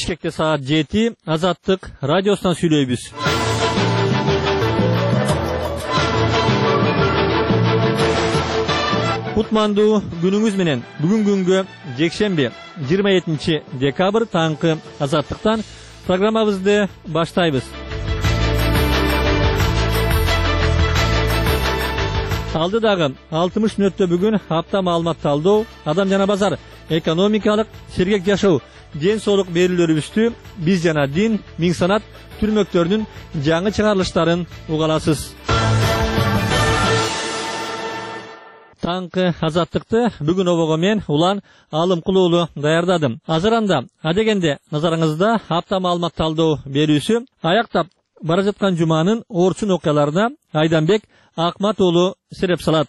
Бишкекте саат 7 Азаттык радиосунан сүйлөйбүз. Кутмандуу күнүңүз менен. Бүгүн күнгө жекшемби 27 декабрь таңкы Азаттыктан программабызды баштайбыз. Алдыдагы 60 мүнөттө бүгүн апта маалымат талдоо, адам жана базар, экономикалык, сергек жашоо, ден соолук берүүлөрүбүздү биз жана дин, миң санат түрмөктөрүнүн жаңы чыгарылыштарын угаласыз. Таңкы Азаттыкты бүгүн обого мен Улан Алымкулуулу даярдадым. Азыранда адегенде назарыңызда апта маалымат талдоо берүүсү аяктап бара жаткан жуманын орчун окуяларына Айданбек Акмат уулу сереп салат.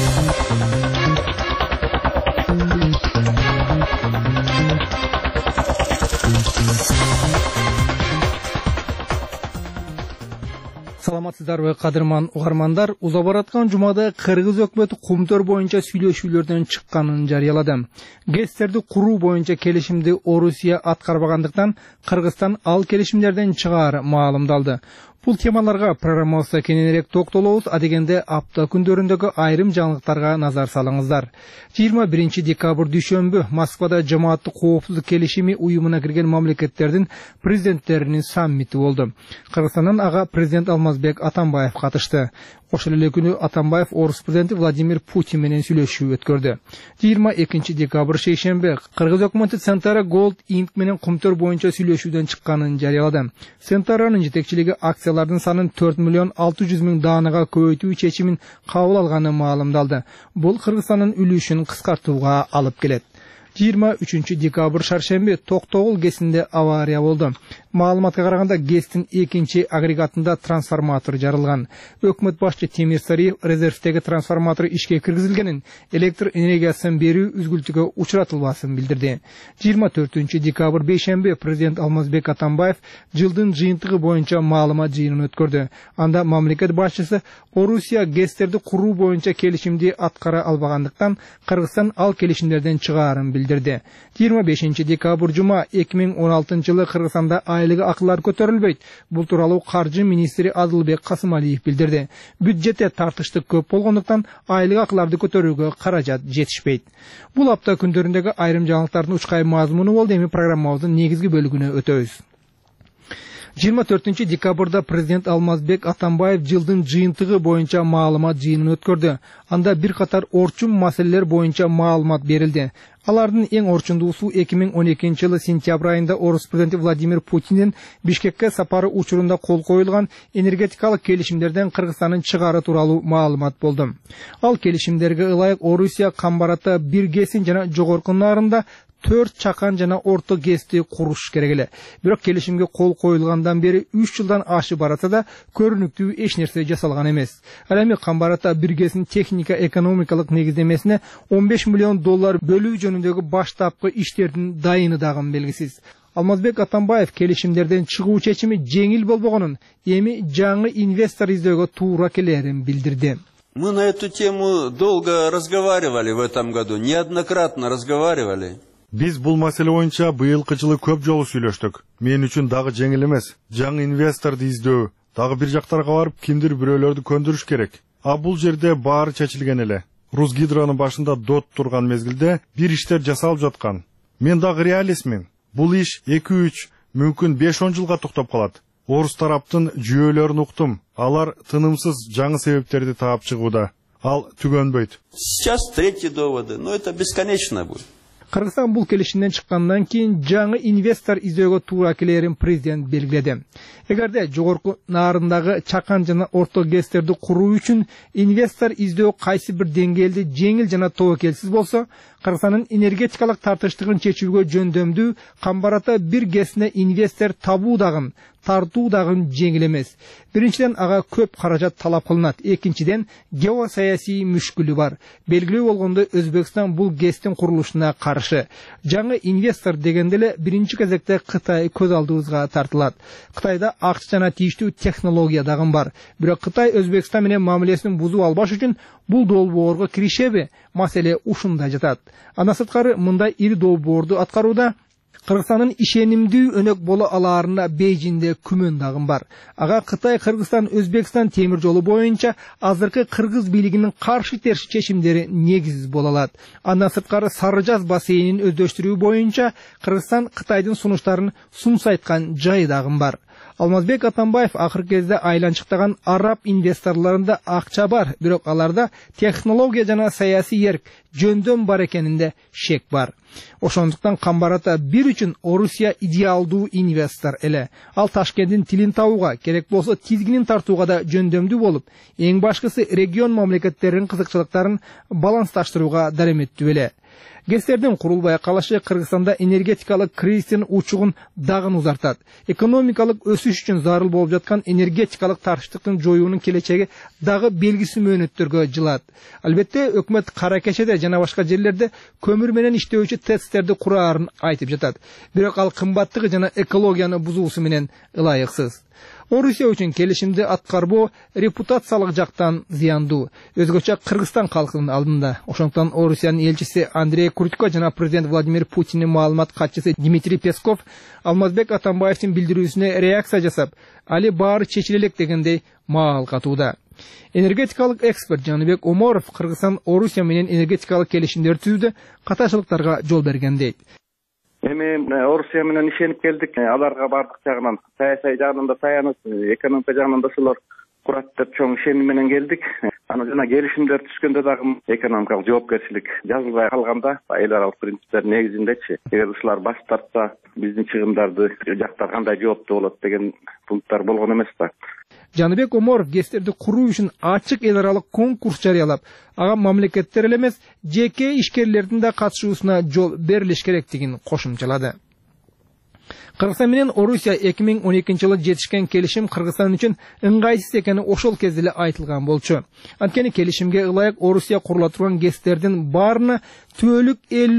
Саламатсыздарбы кадырман угармандар, уза бараткан жумада Кыргыз өкмөтү Кумтөр боюнча сүйлөшүүлөрдөн чыкканын жарыялады. ГЭСтерди куруу боюнча келишимди Орусия аткарбагандыктан Кыргызстан ал келишимдерден чыгаар маалымдалды. Бул темаларга программабызда кененирээк токтолобуз, адегенде апта күндөрүндөгү айрым жаңылыктарга назар салыңыздар. 21 декабрь дүйшөмбү Москвада жамааттык коопсуздук келишими уюмуна кирген мамлекеттердин президенттеринин саммити болду. Кыргызстандын ага президент Алмазбек Атамбаев катышты. Ошол эле күнү Атамбаев орус президенти Владимир Путин менен сүйлөшүү өткөрдү. 22 декабрь шейшемби Кыргыз өкмөтү Центара Gold Inc менен Кумтөр боюнча сүйлөшүүдөн чыкканын жарыялады. Центаранын жетекчилиги акциялардын санын 4.600.000 даанага көбөйтүү чечимин кабыл алганы маалымдалды. Бул Кыргызстандын үлүшүн кыскартууга алып келет. 23 декабрь шаршемби Токтогул ГЭСинде авария болду. Маалыматка караганда ГЭСтин экинчи агрегатында трансформатор жарылган. Өкмөт башчы Темир Сариев резервдеги трансформатор ишке киргизилгенин, электр энергиясын берүү үзгүлтүгө учуратылбасын билдирди. 24 декабрь бейшемби президент Алмазбек Атамбаев жылдын жыйынтыгы боюнча маалымат жыйынын өткөрдү. Анда мамлекет башчысы Орусия ГЭСтерди куруу боюнча келишимди аткара албагандыктан Кыргызстан ал келишимдерден чыгаарын билдирди. 25 декабрь жума 2016 жылы Кыргызстанда айлык акылар көтөрүлбөйт. Бул тууралуу каржы министри Адылбек Касымалиев билдирди. Бюджетте тартыштык көп болгондуктан айлык акыларды көтөрүүгө каражат жетишпейт. Бул апта күндөрүндөгү айрым жаңылыктардын учкай мазмуну болду. Эми программабыздын негизги бөлүгүнө өтөбүз. 24 декабрда президент Алмазбек Атамбаев жылдын жыйынтыгы боюнча маалымат жыйынын өткөрдү. Анда бир катар орчун маселелер боюнча маалымат берилди. Алардын эң орчундуусу 2012 жылы сентябрь айында орус президенти Владимир Путиндин Бишкекке сапары учурунда кол коюлган энергетикалык келишимдерден Кыргызстандын чыгаары тууралуу маалымат болду. Ал келишимдерге ылайык Орусия Камбарата бир ГЭСин жана жогорку нарында 4 чакан жана орто ГЭСти куруш керек эле. Бирок келишимге кол коюлгандан бери 3 жылдан ашып баратса да көрүнүктүү эч нерсе жасалган эмес. Ал эми Камбарата бир ГЭСин техника экономикалык негиздемесине 15 миллион доллар бөлүү жөнүндөгү баштапкы иштердин дайыны дагы белгисиз. Алмазбек Атамбаев келишимдерден чыгуу чечими жеңил болбогонун, эми жаңы инвестор издөөгө туура келерин билдирди. Мы на эту тему долго разговаривали в этом году, неоднократно разговаривали. Биз бул маселе боюнча быйылкы жылы көп жолу сүйлөштүк. Мен үчүн дагы жеңил эмес. Жаңы инвесторду издөө, дагы бир жактарга барып кимдир бирөөлөрдү көндүрүш керек. А бул жерде баары чечилген эле. Русгидронун башында дот турган мезгилде бир иштер жасалып жаткан. Мен дагы реалистмин. Бул иш 2-3, мүмкүн 5-10 жылга токтоп калат. Орус тараптын жүйөлөрүн уктум. Алар тынымсыз жаңы себептерди таап чыгууда. Ал түгөнбөйт. Сейчас третьи доводы, но это бесконечно будет. Кыргызстан бул келишимден чыккандан кийин жаңы инвестор издөөгө туура келерин президент белгиледи. Эгерде жогорку нарындагы чакан жана орто ГЭСтерди куруу үчүн инвестор издөө кайсы бир деңгээлде жеңил жана тобокелсиз болсо, Кыргызстандын энергетикалык тартыштыгын чечүүгө жөндөмдүү Камбарата бир ГЭСине инвестор табуу дагы, тартуу дагы жеңил эмес. Биринчиден ага көп каражат талап кылынат. Экинчиден геосаясий мүшкүлү бар. Белгилүү болгондой Өзбекстан бул ГЭСтин курулушуна каршы. Жаңы инвестор дегенде эле биринчи кезекте Кытай көз алдыбызга тартылат. Кытайда акча жана тийиштүү технология дагы бар. Бирок Кытай Өзбекстан менен мамилесин бузуп албаш үчүн бул долбоорго киришеби? Маселе ушунда жатат. Андан сырткары мындай ири долбоорду аткарууда Кыргызстандын ишенимдүү өнөк боло алаарына Бейжиңде күмөн дагы бар. Ага Кытай, Кыргызстан, Өзбекстан темир жолу боюнча азыркы кыргыз бийлигинин каршы терс чечимдери негиз боло алат. Андан сырткары Сары Жаз бассейнин өздөштүрүү боюнча Кыргызстан Кытайдын сунуштарын сумсайткан жайы дагы бар. Алмазбек Атамбаев акыркы кезде айланчыктаган араб инвесторлорунда акча бар, бирок аларда технология жана саясий эрк жөндөм бар экенинде шек бар. Ошондуктан Камбарата бир үчүн Орусия идеалдуу инвестор эле. Ал Ташкенттин тилин табууга, керек болсо тизгинин тартууга да жөндөмдүү болуп, эң башкысы регион мамлекеттеринин кызыкчылыктарын балансташтырууга дареметтүү эле. Гестердин курулбай калышы Кыргызстанда энергетикалык кризистин учугун дагы узартат. Экономикалык өсүш үчүн зарыл болуп жаткан энергетикалык тартыштыктын жоюунун келечеги дагы белгисиз мөөнөттөргө жылат. Албетте, өкмөт Кара Кечеде жана башка жерлерде көмүр менен иштөөчү ТЭЦтерди кураарын айтып жатат. Бирок ал кымбаттыгы жана экологияны бузуусу менен ылайыксыз. Орусия үчүн келишимди аткарбоо репутациялык жактан зыяндуу. Өзгөчө Кыргызстан калкынын алдында. Ошондуктан Орусиянын элчиси Андрей Крутько жана президент Владимир Путиндин маалымат катчысы Дмитрий Песков Алмазбек Атамбаевдин билдирүүсүнө реакция жасап, али баары чечиле элек дегендей маал катууда. Энергетикалык эксперт Жаныбек Оморов Кыргызстан Орусия менен энергетикалык келишимдер түзүүдө катачылыктарга жол берген дейт. Эми Орусия менен ишенип келдик. Аларга бардык жагынан, саясий жагынан да таянып, экономика жагынан да ошолор курат деп чоң ишеним менен келдик. Аны жана келишимдер түшкөндө дагы экономикалык жоопкерчилик жазылбай калганда, эл аралык принциптер негизиндечи, эгер ушулар баш тартса, биздин чыгымдарды жактар кандай жооптуу болот деген пункттар болгон эмес да. Жаныбек Оморов гестерди куруу үчүн ачык эл аралык конкурс жарыялап, ага мамлекеттер эле эмес, жеке ишкерлердин да катышуусуна жол берилиш керектигин кошумчалады. Кыргызстан менен Орусия 2012-жылы жетишкен келишим Кыргызстан үчүн ыңгайсыз экени ошол кезде эле айтылган болчу. Анткени келишимге ылайык Орусия курула турган гестердин баарына түбөлүк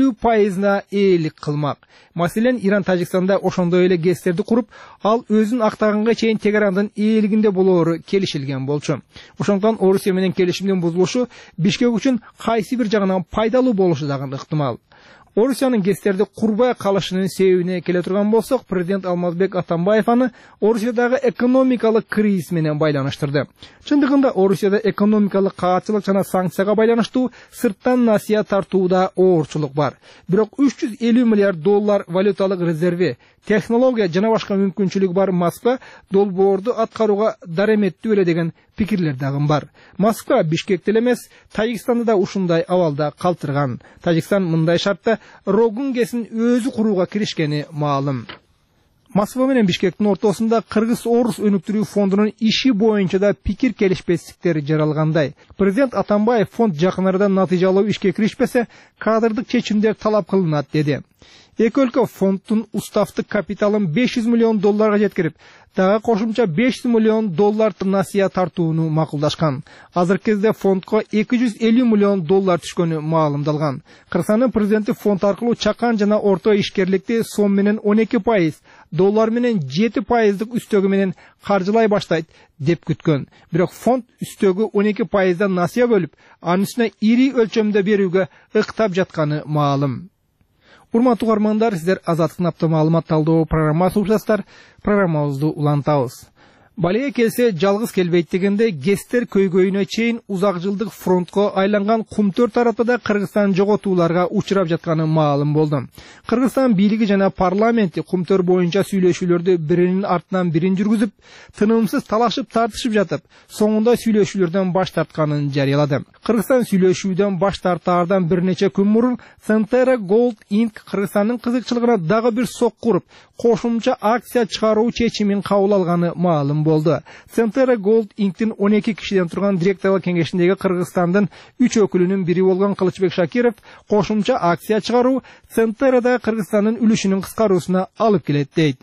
50% ээлик кылмак. Маселен, Иран Тажикстанда ошондой эле гестерди куруп, ал өзүн актаганга чейин Тегерандын ээлигинде болоору келишилген болчу. Ошондуктан Орусия менен келишимдин бузулушу Бишкек үчүн кайсы бир жагынан пайдалуу болушу дагы ыктымал. Орусиянын гестерди курбай калышынын себебине келе турган болсок, президент Алмазбек Атамбаев аны Орусиядагы экономикалык кризис менен байланыштырды. Чындыгында Орусияда экономикалык каатчылык жана санкцияга байланыштуу сырттан насыя тартууда оорчулук бар. Бирок 350 миллиард доллар валюталык резерви, технология жана башка мүмкүнчүлүгү бар Москва долбоорду аткарууга дареметтүү эле деген пикирлер дагы бар. Москва Бишкекте эле эмес, Тажикстанды да ушундай абалда калтырган. Тажикстан мындай шартта Рогун ГЭСин өзү курууга киришкени маалым. Москва менен Бишкектин ортосунда Кыргыз-Орус өнүктүрүү фондунун иши боюнча да пикир келишпестиктер жаралгандай. Президент Атамбаев фонд жакын арада натыйжалуу ишке киришпесе, кадрдык чечимдер талап кылынат деди. Эки өлкө фонддун уставдык капиталын 500 миллион долларга жеткирип, дагы кошумча 500 миллион доллар насыя тартууну макулдашкан. Азыркы кезде фондко 250 миллион доллар түшкөнү маалымдалган. Кыргызстандын президенти фонд аркылуу чакан жана орто ишкерликти сом менен 12%, доллар менен 7%дык үстөгү менен каржылай баштайт деп күткөн. Бирок фонд үстөгү 12%дан насыя бөлүп, анын үстүнө ири өлчөмдө берүүгө ыктап жатканы маалым. Урматтуу угармандар, сиздер Азаттыктын апта маалымат талдоо программасын угушасыздар. Программабызды улантабыз. Балеге келсе жалгыз келбейт дегенде гестер көйгөйүнө чейин узак жылдык фронтко айланган Кумтөр тарапында Кыргызстан жоготууларга учурап жатканы маалым болду. Кыргызстан бийлиги жана парламенти Кумтөр боюнча сүйлөшүүлөрдү биринин артынан бирин жүргүзүп, тынымсыз талашып тартышып жатып, соңунда сүйлөшүүлөрдөн баш тартканын жарыялады. Кыргызстан сүйлөшүүдөн баш тартаардан бир нече күн мурун Centera Gold Inc. Кыргызстандын кызыкчылыгына дагы бир сокку уруп, кошумча акция чыгаруу чечимин кабыл алганы маалым болду. Centera Gold Inc.'тин 12 кишиден турган директорлор кеңешиндеги Кыргызстандын 3 өкүлүнүн бири болгон Кылычбек Шакиров кошумча акция чыгаруу Centera'da Кыргызстандын үлүшүнүн кыскаруусуна алып келет дейт.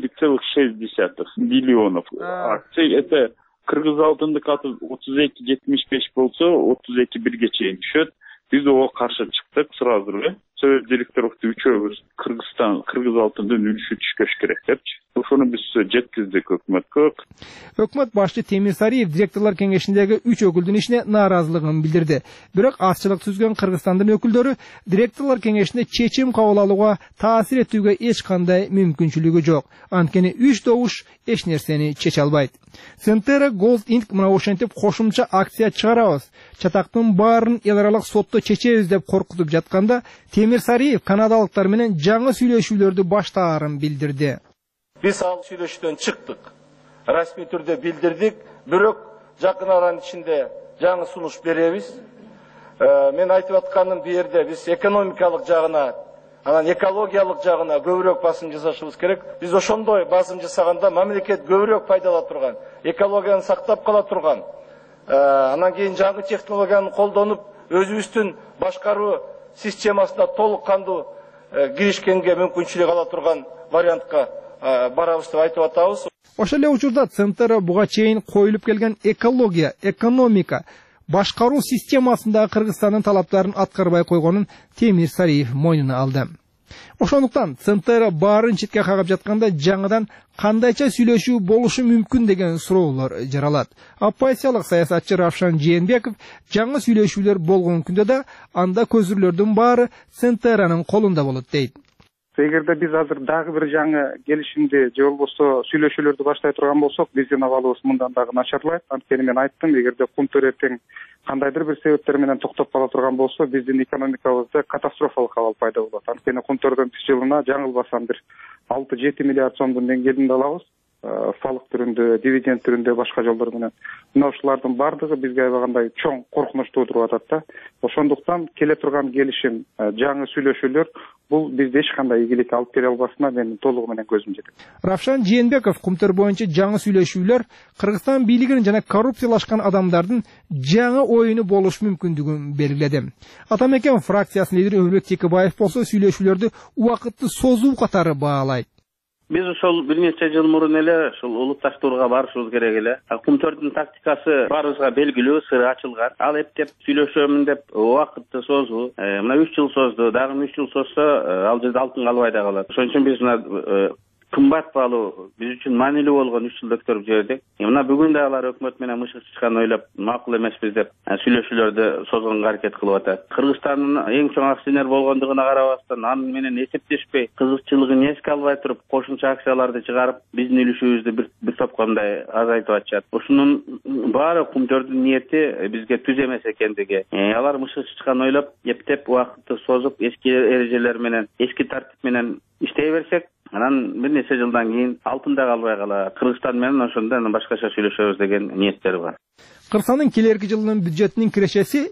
4,6 миллионов акций. Это Кыргыз алтындык аты 32,75 болсо 32,1 чейин түшөт. Биз ого каршы чыктык сразу эле. Совет директоровду үчөөбүз Кыргыз алтындын үлүшү түшкөш керек депчи. Ошону биз жеткиздик өкмөткө. Өкмөт башчы Темир Сариев директорлор кеңешиндеги 3 өкүлдүн ишине нааразылыгын билдирди. Бирок азчылык түзгөн Кыргызстандын өкүлдөрү директорлор кеңешинде чечим кабыл алууга таасир этүүгө эч кандай мүмкүнчүлүгү жок. Анткени 3 добуш эч нерсени чече албайт. Центера Gold Inc мына ошентип кошумча акция чыгарабыз. Чатактын баарын эл аралык сотто чечебиз деп коркутуп жатканда Темир Сариев канадалыктар менен жаңы сүйлөшүүлөрдү баштаарын билдирди. Биз ал сүйлөшүүдөн чыктык. Расмий түрдө билдирдик, бирок жакын аранын ичинде жаңы сунуш беребиз. Мен айтып атканым бу жерде биз экономикалык жагына, анан экологиялык жагына көбүрөөк басым жасашыбыз керек. Биз ошондой басым жасаганда мамлекет көбүрөөк пайдала турган, экологияны сактап кала турган, анан кийин жаңы технологияны колдонуп, өзүбүздүн башкаруу системасына толук кандуу киришкенге мүмкүнчүлүк ала турган вариантка барабыз деп айтып атабыз. Ошол эле учурда Центера буга чейин коюлуп келген экология, экономика, башкаруу системасындагы Кыргызстандын талаптарын аткарбай койгонун Темир Сариев мойнуна алды. Ошондуктан Центера баарын четке кагып жатканда жаңыдан кандайча сүйлөшүү болушу мүмкүн деген суроолор жаралат. Оппозициялык саясатчы Равшан Жээнбеков жаңы сүйлөшүүлөр болгон күндө да анда көзүрлөрдүн баары Центеранын колунда болот дейт. Эгерде биз азыр дагы бир жаңы келишимди же болбосо сүйлөшүүлөрдү баштай турган болсок, биздин абалыбыз мындан дагы начарлайт. Анткени мен айттым, эгерде кумтөр эртең кандайдыр бир себептер менен токтоп кала турган болсо, биздин экономикабызда катастрофалык абал пайда болот. Анткени кумтөрдөн биз жылына жаңылбасам бир 6-7 миллиард сомдун деңгээлинде алабыз. Салык түрүндө, дивиденд түрүндө, башка жолдор менен. Мына ушулардын бардыгы бизге аябагандай чоң коркунуч туудуруп атат да. Ошондуктан келе турган келишим, жаңы сүйлөшүүлөр бул бизде эч кандай ийгилик алып келе албасына мен толугу менен көзүм жетет. Равшан Жээнбеков кумтөр боюнча жаңы сүйлөшүүлөр Кыргызстан бийлигинин жана коррупциялашкан адамдардын жаңы оюну болуш мүмкүндүгүн белгиледи. Атамекен фракциясынын лидери Өлбек Текебаев болсо сүйлөшүүлөрдү убакытты созуу катары баалайт. Биз ошол бир нече жыл мурун эле ушул улуттук тактоорго барышыбыз керек эле. Кумтөрдүн тактикасы баарыбызга белгилүү, сыры ачылган. Ал эптеп сүйлөшөмүн деп убакытты созуу. Мына 3 жыл созду, дагы 3 жыл созсо ал жерде алтын калбай да калат. Ошон үчүн биз мына кымбат баалуу, биз үчүн маанилүү болгон 3 жылды өткөрүп жибердик. Мына бүгүн да алар өкмөт менен мышык чычкан ойлоп макул эмеспиз деп сүйлөшүүлөрдү созгонго аракет кылып атат. Кыргызстандын эң чоң акционер болгондугуна карабастан аны менен эсептешпей, кызыкчылыгын эске албай туруп, кошумча акцияларды чыгарып, биздин үлүшүбүздү бир топко мындай азайтып атышат. Ушунун баары кумтөрдүн ниети бизге түз эмес экендиги. Алар мышык чычкан ойлоп, эптеп убакытты созуп, эски эрежелер менен, эски тартип менен иштей берсек, анан бир нече жылдан кийин алтын да калбай калат. Кыргызстан менен ошондо башкача сүйлөшөбүз деген ниеттер бар. Кыргызстандын келерки жылдын бюджетинин кирешеси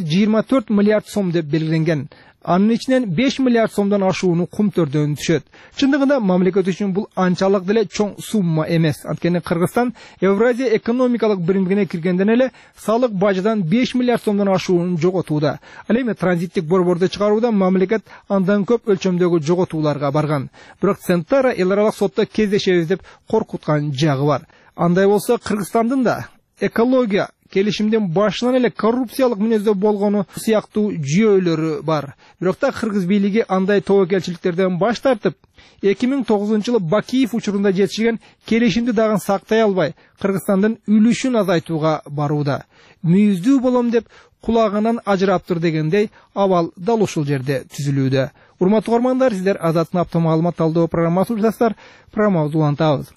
124 миллиард сом деп белгиленген. Анын ичинен 5 миллиард сомдон ашууну кумтөрдөн түшөт. Чындыгында мамлекет үчүн бул анчалык деле чоң сумма эмес. Анткени Кыргызстан Евразия экономикалык биримдигине киргенден эле салык бажадан 5 миллиард сомдон ашуунун жоготууда. Ал эми транзиттик борборду чыгарууда мамлекет андан көп өлчөмдөгү жоготууларга барган. Бирок Центера эл аралык сотто кездешебиз деп коркуткан жагы бар. Андай болсо Кыргызстандын да экология келишимдин башынан эле коррупциялык мүнөздө болгону сыяктуу жүйөлөрү бар. Бирок та кыргыз бийлиги андай тобокелчиликтерден баш тартып, 2009-жылы Бакиев учурунда жетишкен келишимди дагы сактай албай, Кыргызстандын үлүшүн азайтууга барууда. Мүйүздүү болом деп кулагынан ажыраптыр дегендей абал дал ушул жерде түзүлүүдө. Урматтуу угармандар, сиздер Азаттын апта маалымат талдоо программасын уктасыздар. Программабызды улантабыз.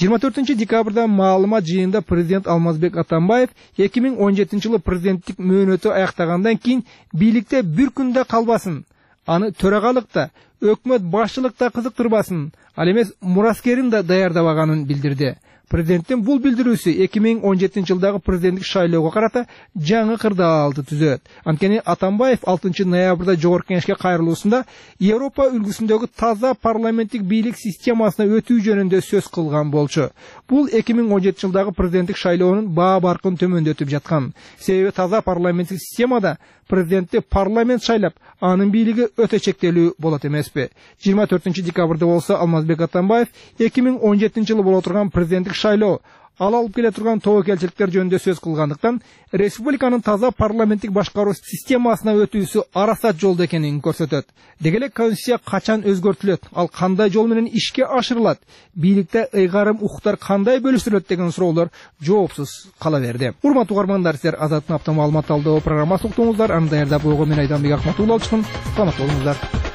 24 декабрда маалымат жыйынында президент Алмазбек Атамбаев 2017-жылы президенттик мөөнөтү аяктагандан кийин бийликте бир күндө калбасын, аны төрагалыкта, өкмөт башчылыкта кызыктырбасын, ал эмес мураскерин да даярдабаганын билдирди. Президенттин бул билдирүүсү 2017 жылдагы президенттик шайлоого карата жаңы кырдаалды түзөт. Анткени Атамбаев 6 ноябрда жогорку кеңешке кайрылуусунда Европа үлгүсүндөгү таза парламенттик бийлик системасына өтүү жөнүндө сөз кылган болчу. Бул 2017 жылдагы президенттик шайлоонун баа баркын төмөндөтүп жаткан. Себеби таза парламенттик системада президентти парламент шайлап, анын бийлиги өтө чектелүү болот эмеспи. 24 декабрда болсо Алмазбек Атамбаев 2017 жылы боло турган президенттик шайлоо ал алып келе турган тобокелчиликтер жөнүндө сөз кылгандыктан республиканын таза парламенттик башкаруу системасына өтүүсү арасат жолдо экенин көрсөтөт. Деги эле конституция качан өзгөртүлөт, ал кандай жол менен ишке ашырылат, бийликте ыйгарым укуктар кандай бөлүштүрүлөт деген суроолор жоопсуз кала берди. Урматтуу угармандар, сиздер Азаттын апта маалымат талдоо программасы уктуңуздар. Аны даярдап койгон мен Айданбек Акматулла алчыкмын. Саламат болуңуздар.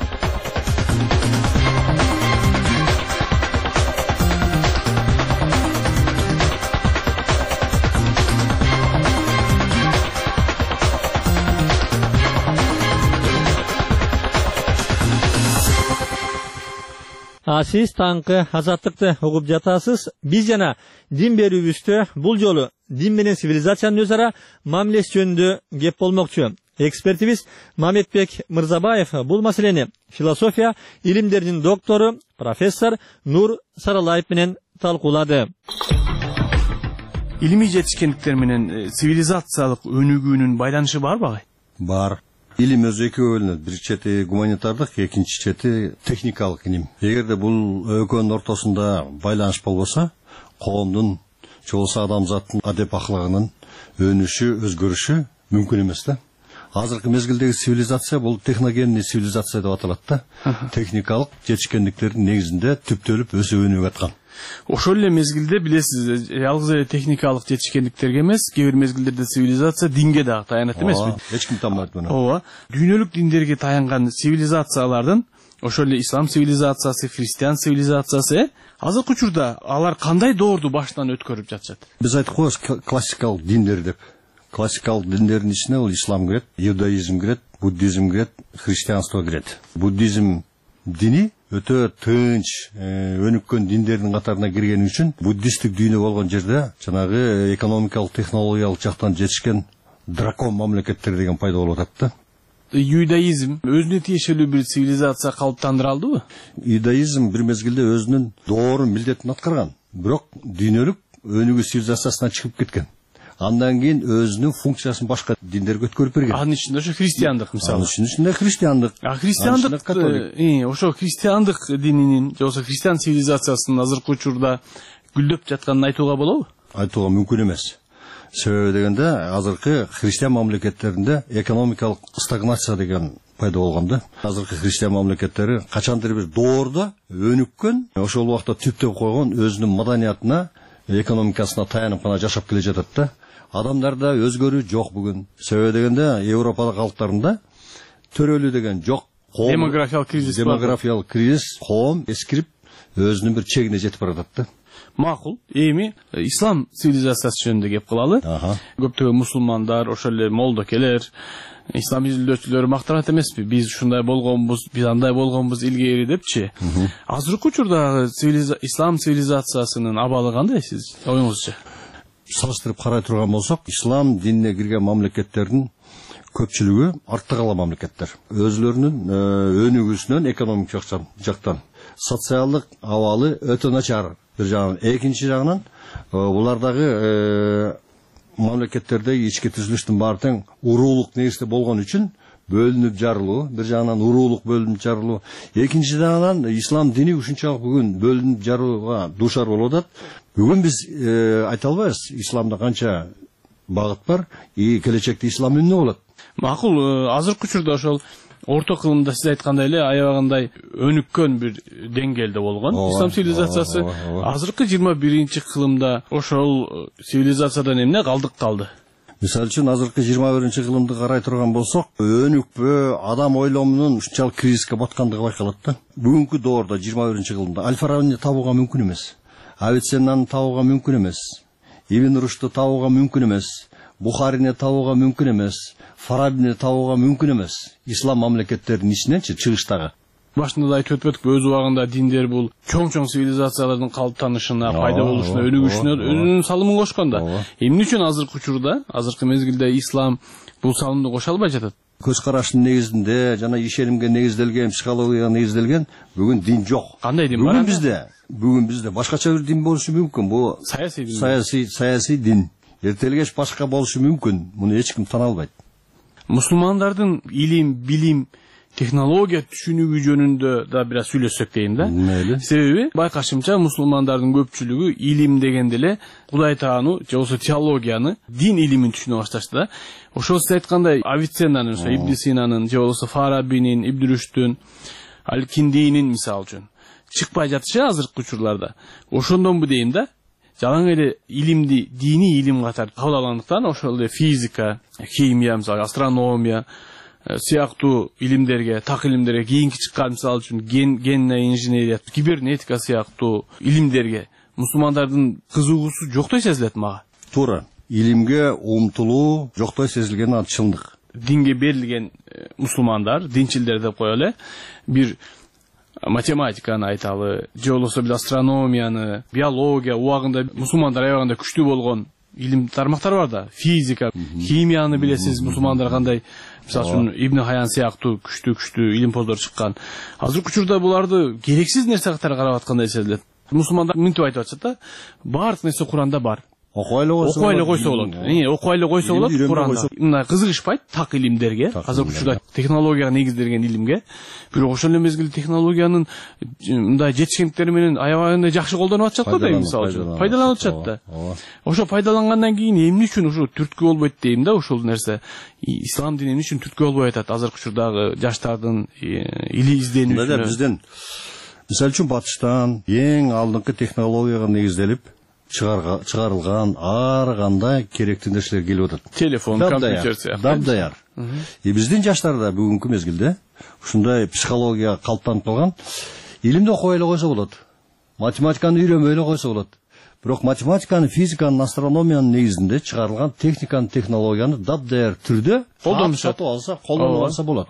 Сиз таңкы азаттыкты угуп жатасыз. Биз жана дин берүүбүздө бул жолу дин менен цивилизациянын өз ара мамилеси жөнүндө кеп болмокчу. Экспертибиз Мамедбек Мырзабаев бул маселени философия илимдеринин доктору профессор Нур Саралаев менен талкуулады. Илимий жетишкендиктер менен цивилизациялык өнүгүүнүн байланышы барбы? Бар. Илим өзү экөө бөлүнөт. Бир чети гуманитардык, экинчи чети техникалык илим. Эгерде бул экөөнүн ортосунда байланыш болбосо, коомдун, же болбосо адамзаттын адеп аклагынын өнүшү, өзгөрүшү мүмкүн эмес да. Азыркы мезгилдеги цивилизация бул техногенный цивилизация деп аталат да. Техникалык жетишкендиктердин негизинде түптөлүп өсүп өнүгүп аткан. Ошол эле мезгилде билесиз, жалгыз эле техникалык жетишкендиктерге эмес, кээ бир мезгилдерде цивилизация динге дагы таянат эмеспи? Эч ким таанбайт муну. Ооба. Дүйнөлүк диндерге таянган цивилизациялардын, ошол эле ислам цивилизациясы, христиан цивилизациясы, азыркы учурда алар кандай доорду баштан өткөрүп жатышат? Биз айтып коебуз классикалык диндер деп. Классикалык диндердин ичине бул ислам кирет, иудаизм кирет, буддизм кирет, христианство кирет. Буддизм дини өтө тынч, өнүккөн диндердин катарына киргени үчүн буддисттик дүйнө болгон жерде жанагы экономикалык, технологиялык жактан жетишкен дракон мамлекеттер деген пайда болуп атат да. Иудаизм өзүнө тиешелүү бир цивилизация калыптандыра алдыбы? Иудаизм бир мезгилде өзүнүн доорун, милдетин аткарган, бирок дүйнөлүк өнүгүү цивилизациясынан чыгып кеткен. Андан кийин өзүнүн функциясын башка диндерге өткөрүп берген. Анын ичинде ошо христиандык мисалы. Анын ичинде христиандык. Христиандык ошо христиандык дининин, же болбосо христиан цивилизациясынын азыркы учурда гүлдөп жатканын айтууга болобу? Айтууга мүмкүн эмес. Себеби дегенде азыркы христиан мамлекеттеринде экономикалык стагнация деген пайда болгон да. Азыркы христиан мамлекеттери качандыр бир доордо өнүккөн, ошол убакта түптөп койгон өзүнүн маданиятына, экономикасына таянып гана жашап келе жатат да. Адамдарда өзгөрүү жок бүгүн. Себеби дегенде Европа калктарында төрөлүү деген жок. Демографиялык кризис, коом эскирип өзүнүн бир чегине жетип баратат да. Макул. Эми ислам цивилизациясы жөнүндө кеп кылалы. Көптөгөн мусулмандар, ошол эле молдокелер, ислам изилдөөчүлөр мактанат эмеспи? Биз ушундай болгонбуз, биз андай болгонбуз илгери депчи. Азыркы учурдагы ислам цивилизациясынын абалы кандай сиз оюңузча? Салыштырып карай турган болсок, ислам динине кирген мамлекеттердин көпчүлүгү артта калган мамлекеттер. Өзлөрүнүн өнүгүүсүнөн экономик жактан социалдык абалы өтө начар. Бир жагынан, экинчи жагынан булардагы мамлекеттердеги ички түзүлүштүн баары тең уруулук негизде болгон үчүн бөлүнүп жарылуу, бир жагынан уруулук бөлүнүп жарылуу, экинчи жагынан ислам дини ушунчалык бүгүн бөлүнүп жарууга дуушар болуп атат. Бүгүн биз айта албайбыз исламда канча багыт бар, келечекте ислам эмне болот? Макул, азыркы учурда ошол орто кылымда сиз айткандай эле аябагандай өнүккөн бир деңгээлде болгон ислам цивилизациясы. Азыркы 21-чи кылымда ошол цивилизациядан эмне калды? Мисалы үчүн азыркы 21-чи кылымды карай турган болсок, өнүкпө, адам ойломунун ушунчалык кризиске баткандыгы байкалат да. Бүгүнкү доордо 21-чи кылымда Аль-Фарабини табууга мүмкүн эмес. Авиценнаны табууга мүмкүн эмес. Ибн Рушту табууга мүмкүн эмес. Бухарини табууга мүмкүн эмес. Фарабини табууга мүмкүн эмес. Ислам мамлекеттеринин ичиненчи чыгыштагы. Башында да айтып өтпөдүкпү, өз убагында диндер бул чоң цивилизациялардын калыптанышына, пайда болушуна, өнүгүшүнө өзүнүн салымын кошкон да. Эмне үчүн азыркы учурда, азыркы мезгилде ислам бул салымды коша албай жатат? Көз караштын негизинде, жана ишенимге негизделген, психологияга негизделген бүгүн дин жок. Кандай дин бар? Бүгүн бизде башкача бир дин болушу мүмкүн. Бул саясий дин. Эртелгеч башка болушу мүмкүн. Муну эч ким тана албайт. Мусулмандардын илим, билим технология түшүнүгү жөнүндө да бир аз сүйлөшсөк дейм да. Себеби байкашымча мусулмандардын көпчүлүгү илим дегенде эле Кудай таануу же болбосо теологияны, дин илимин түшүнө башташты да. Ошол сиз айткандай Авиценнанын, Ибн Синанын же болбосо Фарабинин, Ибн Рүштүн, Аль-Киндийнин мисалы үчүн чыкпай жатышы азыркы учурларда. Ошондон бу дейм да. Жалаң эле илимди диний илим катары кабыл алгандыктан ошол эле физика, химия, мисалы астрономия сыяктуу илимдерге, так илимдерге кийинки чыккан мисалы үчүн генная инженерия, кибернетика сыяктуу илимдерге мусулмандардын кызыгуусу жоктой сезилет мага. Туура. Илимге умтулуу жоктой сезилген ат чындык. Динге берилген мусулмандар, динчилдер деп коелу, бир математиканы айталы, же болбосо бир астрономияны, биология убагында мусулмандар аябагында күчтүү болгон илим тармактар бар да. Физика, химияны билесиз, мусулмандар кандай, мисалы үчүн Ибн Хаян сыяктуу күчтүү илимпоздор чыккан. Азыркы учурда буларды керексиз нерсе катары карап аткандай сезилет. Мусулмандар мынтип айтып атышат да, баардык нерсе Куранда бар. Окуй эле койсо болот. Окуй эле койсо болот Куранда. Мына кызыгышпайт так илимдерге, азыркы учурда технологияга негизделген илимге. Бирок ошол эле мезгилде технологиянын мындай жетишкендиктери менен аябагында жакшы колдонуп атышат го дейм, мисалы үчүн. Пайдаланып атышат да. Ошо пайдалангандан кийин эмне үчүн ушу түрткү болбойт дейм да, ошол нерсе. Ислам дини эмне үчүн түрткү болбой атат азыркы учурдагы жаштардын или изденүүсүнө. Бизден мисалы үчүн батыштан эң алдыңкы технологияга негизделип чыгарылган ар кандай керектүү нерселер келип атат. Телефон, компьютер сыяктуу. Дабдаяр. Биздин жаштарда бүгүнкү мезгилде ушундай психология калыптанып калган. Илимди окуй эле койсо болот. Математиканы үйрөнбөй эле койсо болот. Бирок математиканы, физиканы, астрономиянын негизинде чыгарылган техниканы, технологияны дабдаяр түрдө колдонуп алса болот.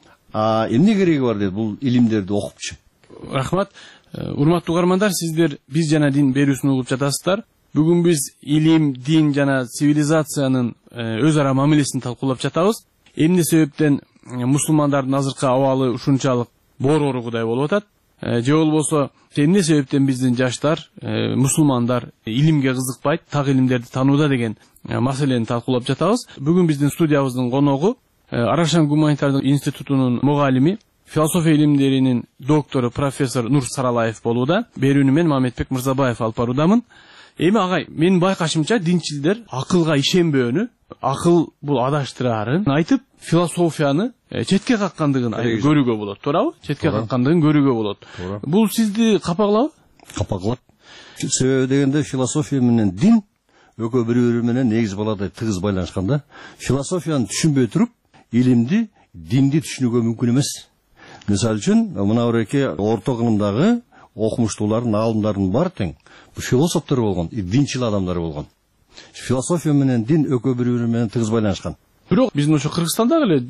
Эмне кереги бар дейт бул илимдерди окупчу? Рахмат. Урматтуу угармандар, сиздер биз жана дин берүүсүн угуп жатасыздар. Бүгүн биз илим, дин жана цивилизациянын өз ара мамилесин талкуулап жатабыз. Эмне себептен мусулмандардын азыркы абалы ушунчалык борооругудай болуп атат? Же болбосо эмне себептен биздин жаштар, мусулмандар илимге кызыкпайт, так илимдерди танууда деген маселени талкуулап жатабыз. Бүгүн биздин студиябыздын коногу Арашан гуманитардык институтунун мугалими, философия илимдеринин доктору профессор Нур Саралаев болууда. Берүүнү мен Мамедбек Мырзабаев алып баруудамын. Эми агай, менин байкашымча динчилдер акылга ишенбөөнү, акыл бул адаштыраарын айтып, философияны четке каккандыгын көрүүгө болот, туурабы? Четке каккандыгын көрүүгө болот. Бул сизди капа кылабы? Капа кылат. Себеби дегенде философия менен дин экөө бири-бири менен негиз баладай тыгыз байланышканда, философияны түшүнбөй туруп, илимди, динди түшүнүүгө мүмкүн эмес. Мисалы үчүн, мына эки орто кылымдагы окумуштуулардын, аалымдардын бар тең философтор болгон, динчил адамдар болгон. Философия менен дин экөө бири-бири менен тыгыз байланышкан. Бирок биздин ошо Кыргызстандагы эле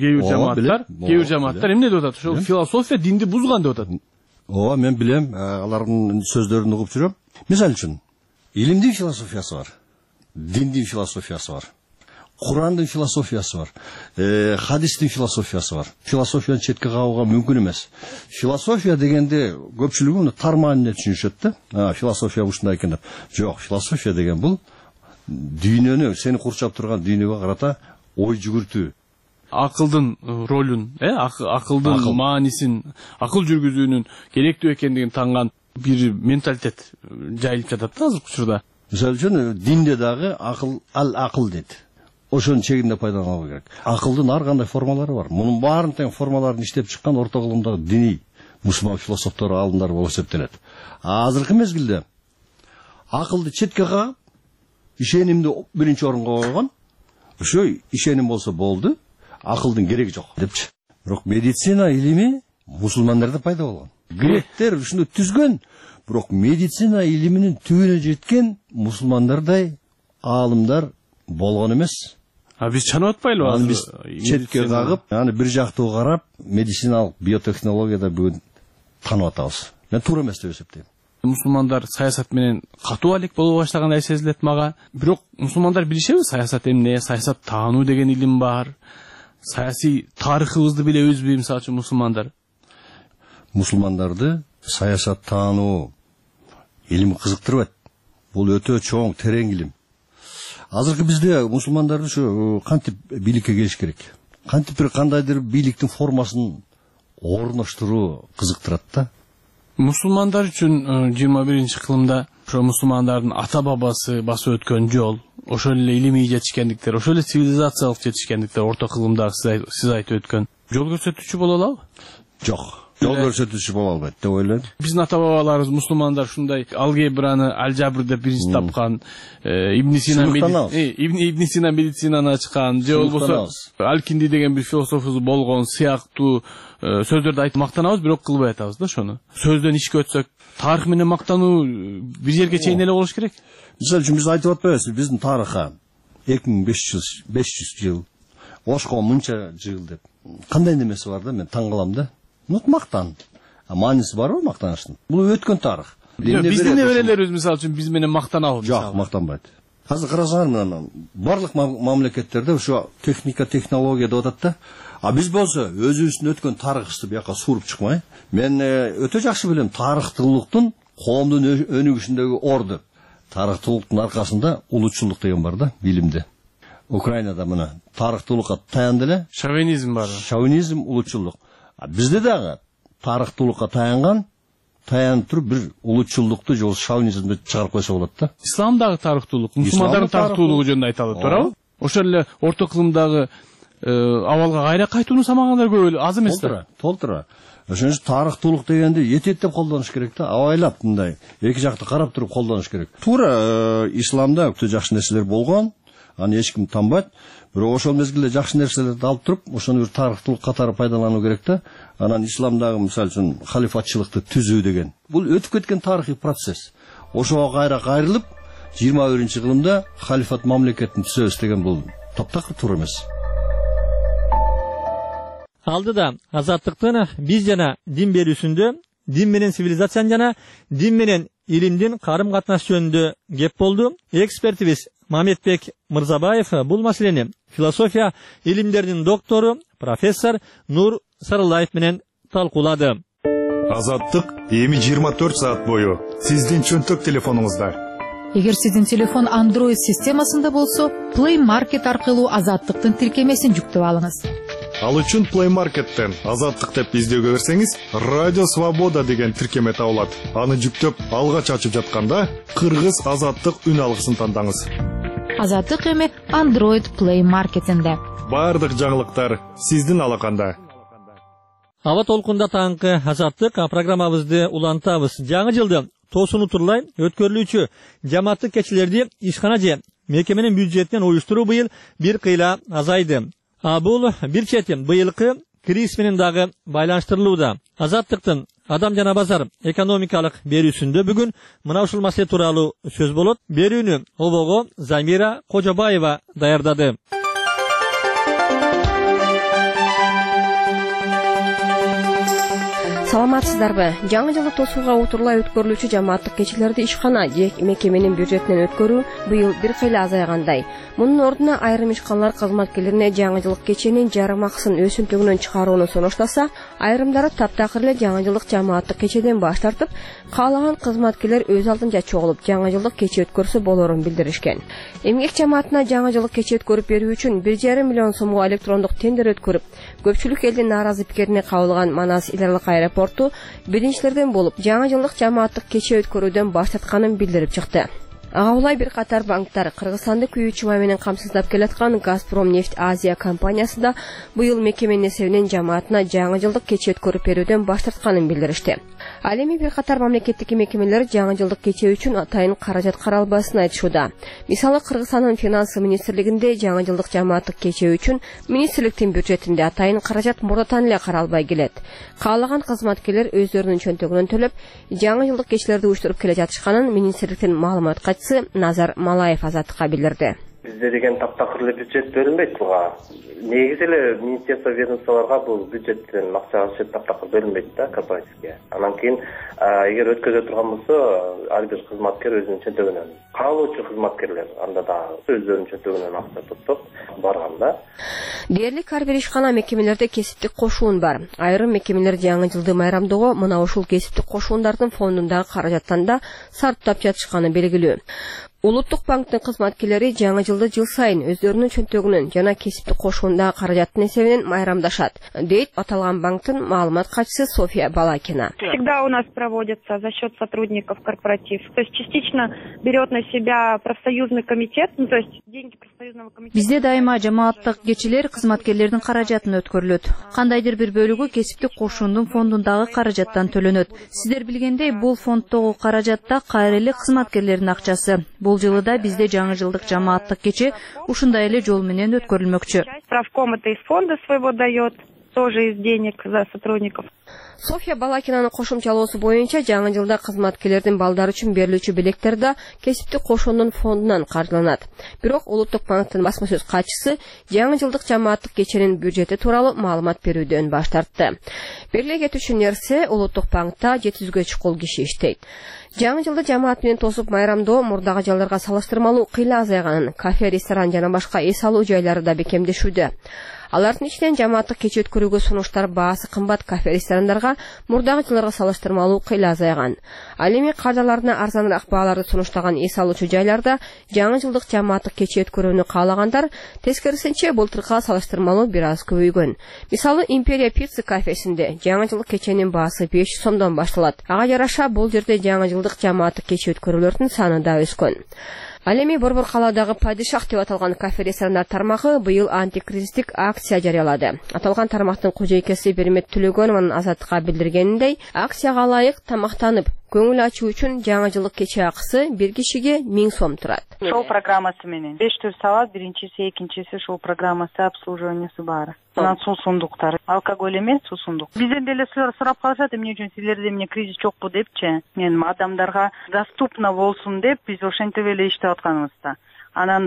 кээ бир жамааттар эмне деп атат? Ошол философия динди бузган деп атат. Ооба, мен билем, алардын сөздөрүн угуп жүрөм. Мисалы үчүн, илимдин философиясы бар, диндин философиясы бар. Курандын философиясы бар, хадистин философиясы бар. Философияны четке кагууга мүмкүн эмес. Философия дегенде көпчүлүгү муну тар мааниде түшүнүшөт да. Философия ушундай экен деп. Жок, философия деген бул дүйнөнү, сени курчап турган дүйнөгө карата ой жүгүртүү. Акылдын ролун, акылдын маанисин, акыл жүргүзүүнүн керектүү экендигин танган бир менталитет жайылып жатат да азыркы учурда. Мисалы үчүн, динде дагы акыл дейт. Ошонун чегинде пайдалануу керек. Акылдын ар кандай формалары бар. Мунун баарын тең формаларын иштеп чыккан орто кылымдагы диний мусулман философтору, аалымдар болуп эсептелет. Азыркы мезгилде акылды четке кагып, ишенимди биринчи орунга койгон. Ошо ишеним болсо болду, акылдын кереги жок депчи. Бирок медицина илими мусулмандарда пайда болгон. Гректер ушуну түзгөн, бирок медицина илиминин түбүнө жеткен мусулмандардай аалымдар болгон эмес. Биз чанып атпайлыбы? Аны биз четке кагып, аны бир жактуу карап, медициналык биотехнологияда бүгүн танып атабыз. Мен туура эмес деп эсептейм. Мусулмандар саясат менен катуу алек боло баштагандай сезилет мага. Бирок мусулмандар билишеби саясат эмне, саясат таануу деген илим бар. Саясий тарыхыбызды билебизби, мисалы үчүн мусулмандар? Мусулмандарды саясат таануу илими кызыктырбайт. Бул өтө чоң, терең илим. Азыркы бизде мусулмандарды ушу кантип бийликке келиш керек? кантип бир кандайдыр бийликтин формасын орноштуруу кызыктырат да. Мусулмандар үчүн 21 кылымда ошо мусулмандардын ата бабасы басып өткөн жол, ошол эле илимий жетишкендиктер, ошол эле цивилизациялык жетишкендиктер орто кылымда сиз айтып өткөн жол көрсөтүүчү боло алабы? Жок. Жол көрсөтүүчү боло албайт деп ойлойм. Биздин ата бабаларыбыз мусулмандар ушундай алгебраны, алжабр деп биринчи тапкан, Ибн Сина медицинаны ачкан, же болбосо Алкинди деген бир философубуз болгон сыяктуу сөздөрдү айтып мактанабыз, бирок кылбай атабыз да ошону. Сөздөн ишке өтсөк, тарых менен мактануу бир жерге чейин эле болуш керек. Мисалы үчүн биз айтып атпайбызбы, биздин тарыхка 2500 жыл, Ошко мынча жыл деп. Кандай немеси бар да, мен таң калам да. Мактан. Мааниси барбы мактаныштын? Бул өткөн тарых. Биздин неберелерибиз мисалы үчүн биз менен мактанабы? Жок, мактанбайт. Азыр карасаңар, мына барлык мамлекеттерде ошо технология деп атат да. А биз болсо өзүбүздүн өткөн тарыхыбызды бияка сууруп чыкмай, мен өтө жакшы билем тарыхтуулуктун коомдун өнүгүшүндөгү орду. Тарыхтуулуктун аркасында улутчулдук деген бар да, билимде. Украинада мына тарыхтуулукка таянды эле. Шовинизм бар. Шовинизм, улутчулдук. Бизде дагы тарыхтуулукка таянып туруп бир улутчулдукту же шовинизмди чыгарып койсо болот да. Исламдагы тарыхтуулук, мусулмандардын тарыхтуулугу жөнүндө айталы, туурабы? Ошол эле орто кылымдагы абалга кайра кайтууну самагандар көп эле, аз эмес да. Толтура. Ошондо тарыхтуулук дегенди этеттеп колдонуш керек да, абайлап мындай эки жакты карап туруп колдонуш керек. Туура исламда өтө жакшы нерселер болгон, аны эч ким танбайт. Бирок ошол мезгилде жакшы нерселерди алып туруп, ошону бир тарыхтуулук катары пайдалануу керек да. Анан исламдагы мисалы үчүн халифатчылыкты түзүү деген. Бул өтүп кеткен тарыхый процесс. Ошого кайра кайрылып, 21-кылымда халифат мамлекетин түзөбүз деген бул таптакыр туура эмес. Алдыда азаттыктын биз жана дин берүүсүндө, дин менен цивилизациянын жана дин менен илимдин карым катнаш жөнүндө кеп болду. Экспертибиз Мамедбек Мырзабаев бул маселени философия илимдеринин доктору, профессор Нур Сарылаев менен талкуулады. Азаттык эми 24 саат бою сиздин чөнтөк телефонуңузда. Эгер сиздин телефон Android системасында болсо, Play Market аркылуу Азаттыктын тиркемесин жүктөп алыңыз. Ал үчүн Play Market'тен Азаттык деп издөөгө берсеңиз, Радио Свобода деген тиркеме табылат. Аны жүктөп алгач ачып жатканда, Кыргыз Азаттык үн алгысын тандаңыз. Азаттык эми Android Play Market'инде. Бардык жаңылыктар сиздин алаканда. Аба толкунда таңкы Азаттык программабызды улантабыз. Жаңы жылды тоосуну турлай өткөрүлүүчү жамааттык кечилерди ишкана же мекеменин бюджетинен уюштуруу быйыл бир кыйла азайды. Бул бир чети быйылкы кризис менен дагы байланыштырылууда. Азаттыктын адам жана базар экономикалык берүүсүндө бүгүн мына ушул маселе тууралуу сөз болот. Берүүнү обого Замира Кожобаева даярдады. Саламатсыздарбы? Жаңы жылды тосууга утурлай өткөрүлүүчү жамааттык кечилерди ишкана же мекеменин бюджетинен өткөрүү быйыл бир кыйла азайгандай. Мунун ордуна айрым ишканалар кызматкерлерине жаңы жылдык кеченин жарым акысын өсүмтүгүнөн чыгарууну сунуштаса, айрымдары таптакыр эле жаңы жылдык жамааттык кечеден баш тартып, каалаган кызматкерлер өз алдынча чогулуп жаңы жылдык кече өткөрсө болорун билдиришкен. Эмгек жамаатына жаңы жылдык кече өткөрүп берүү үчүн 1,5 миллион сомго электрондук тендер өткөрүп, көпчүлүк элдин нааразы пикирине кабылган Манас Иларлык аэропорту биринчилерден болуп жаңы жылдык жамааттык кече өткөрүүдөн баш тартканын билдирип чыкты. Ага улай бир катар банктар Кыргызстанды күйүүчү май менен камсыздап келаткан Газпром нефть Азия компаниясы да быйыл мекеменин эсебинен жамаатына жаңы жылдык кече өткөрүп берүүдөн баш тартканын билдиришти. Ал эми бир катар мамлекеттик мекемелер жаңы жылдык кече үчүн атайын каражат каралбасын айтышууда. Мисалы Кыргызстандын финансы министрлигинде жаңы жылдык жамааттык кече үчүн министрликтин бюджетинде атайын каражат мурдатан эле каралбай келет. Каалаган кызматкерлер өздөрүнүн чөнтөгүнөн төлөп, жаңы жылдык кечелерди уюштуруп келе жатышканын министрликтин маалымат катчысы Назар Малаев Азаттыкка билдирди. Бизде деген таптакыр эле бюджет берилбейт буга. Негизи эле министерство ведомстволорго бул бюджеттен акча таптакыр берилбейт да корпоративге. Анан кийин эгер өткөзө турган болсо, ар бир кызматкер өзүнүн чөнтөгүнөн, каалоочу кызматкерлер анда да өздөрүнүн чөнтөгүнөн акча топтоп барган да. Дээрлик ар бир ишкана мекемелерде кесиптик кошуун бар. Айрым мекемелер жаңы жылды майрамдоого мына ушул кесиптик кошуундардын фондундагы каражаттан да сарптап жатышканы белгилүү. Улуттук банктын кызматкерлери жаңы жылды жыл сайын өздөрүнүн чөнтөгүнөн жана кесиптик кошуундагы каражаттын эсебинен майрамдашат, дейт аталган банктын маалымат катчысы Софья Балакина. Всегда у нас проводится за счет сотрудников корпоратив. То есть частично берет на себя профсоюзный комитет, то есть деньги профсоюзного комитета. Бизде дайыма жамааттык кечилер кызматкерлердин каражатын өткөрүлөт. Кандайдыр бир бөлүгү кесиптик кошуундун фондундагы каражаттан төлөнөт. Сиздер билгендей, бул фонддогу каражатта кайрылык кызматкерлердин акчасы. Бул жылы да бизде жаңы жылдык жамааттык кече ушундай эле жол менен өткөрүлмөкчү. Правком это из фонда своего дает, тоже из денег за сотрудников. Софья Балакинанын кошумчалоосу боюнча жаңы жылда кызматкерлердин балдары үчүн берилүүчү белектер да кесиптик кошуунун фондунан каржыланат. Бирок Улуттук банктын басма сөз катчысы жаңы жылдык жамааттык кеченин бюджети тууралуу маалымат берүүдөн баш тартты. Белгилей кетүүчү нерсе, Улуттук банкта 700гө чукул киши иштейт. Жаңы жылды жамаат менен тосуп майрамдоо мурдагы жылдарга салыштырмалуу кыйла азайганын, кафе, ресторан жана башка эс алуу жайлары да бекемдешүүдө. Алардын ичинен жамааттык кече өткөрүүгө сунуштар баасы кымбат кафе, ресторандарга мурдагы жылдарга салыштырмалуу кыйла азайган. Ал эми кардаларына арзаныраак бааларды сунуштаган эс алуучу жайларда жаңы жылдык жамааттык кече өткөрүүнү каалагандар тескерисинче былтыркыга салыштырмалуу бир аз көбөйгөн. Мисалы, Империя Пицца кафесинде жаңы жылдык кеченин баасы 500 сомдон башталат. Ага жараша бул жерде жаңы жылдык жамааттык кече өткөрүүлөрдүн саны да өскөн. Ал эми Борбор калаадагы Падишах деп аталган кафе, ресторандар тармагы быйыл антикризистик акция жарыялады. Аталган тармактын кожойкеси Бермет Төлөгөнованын Азаттыкка билдиргениндей, акцияга ылайык тамактанып, көңүл ачуу үчүн жаңы жылдык кече акысы бир кишиге 1000 сом турат. Шоу программасы менен 5 түр салат, биринчиси, экинчиси шоу программасы, обслуживаниясы бар. Анан суусундуктар, алкоголь эмес, суусундук. Бизден деле сурап калышат, эмне үчүн силерде эмне кризис жокпу депчи. Мен адамдарга доступно болсун деп биз ошентип эле иштеп атканыбызда. Анан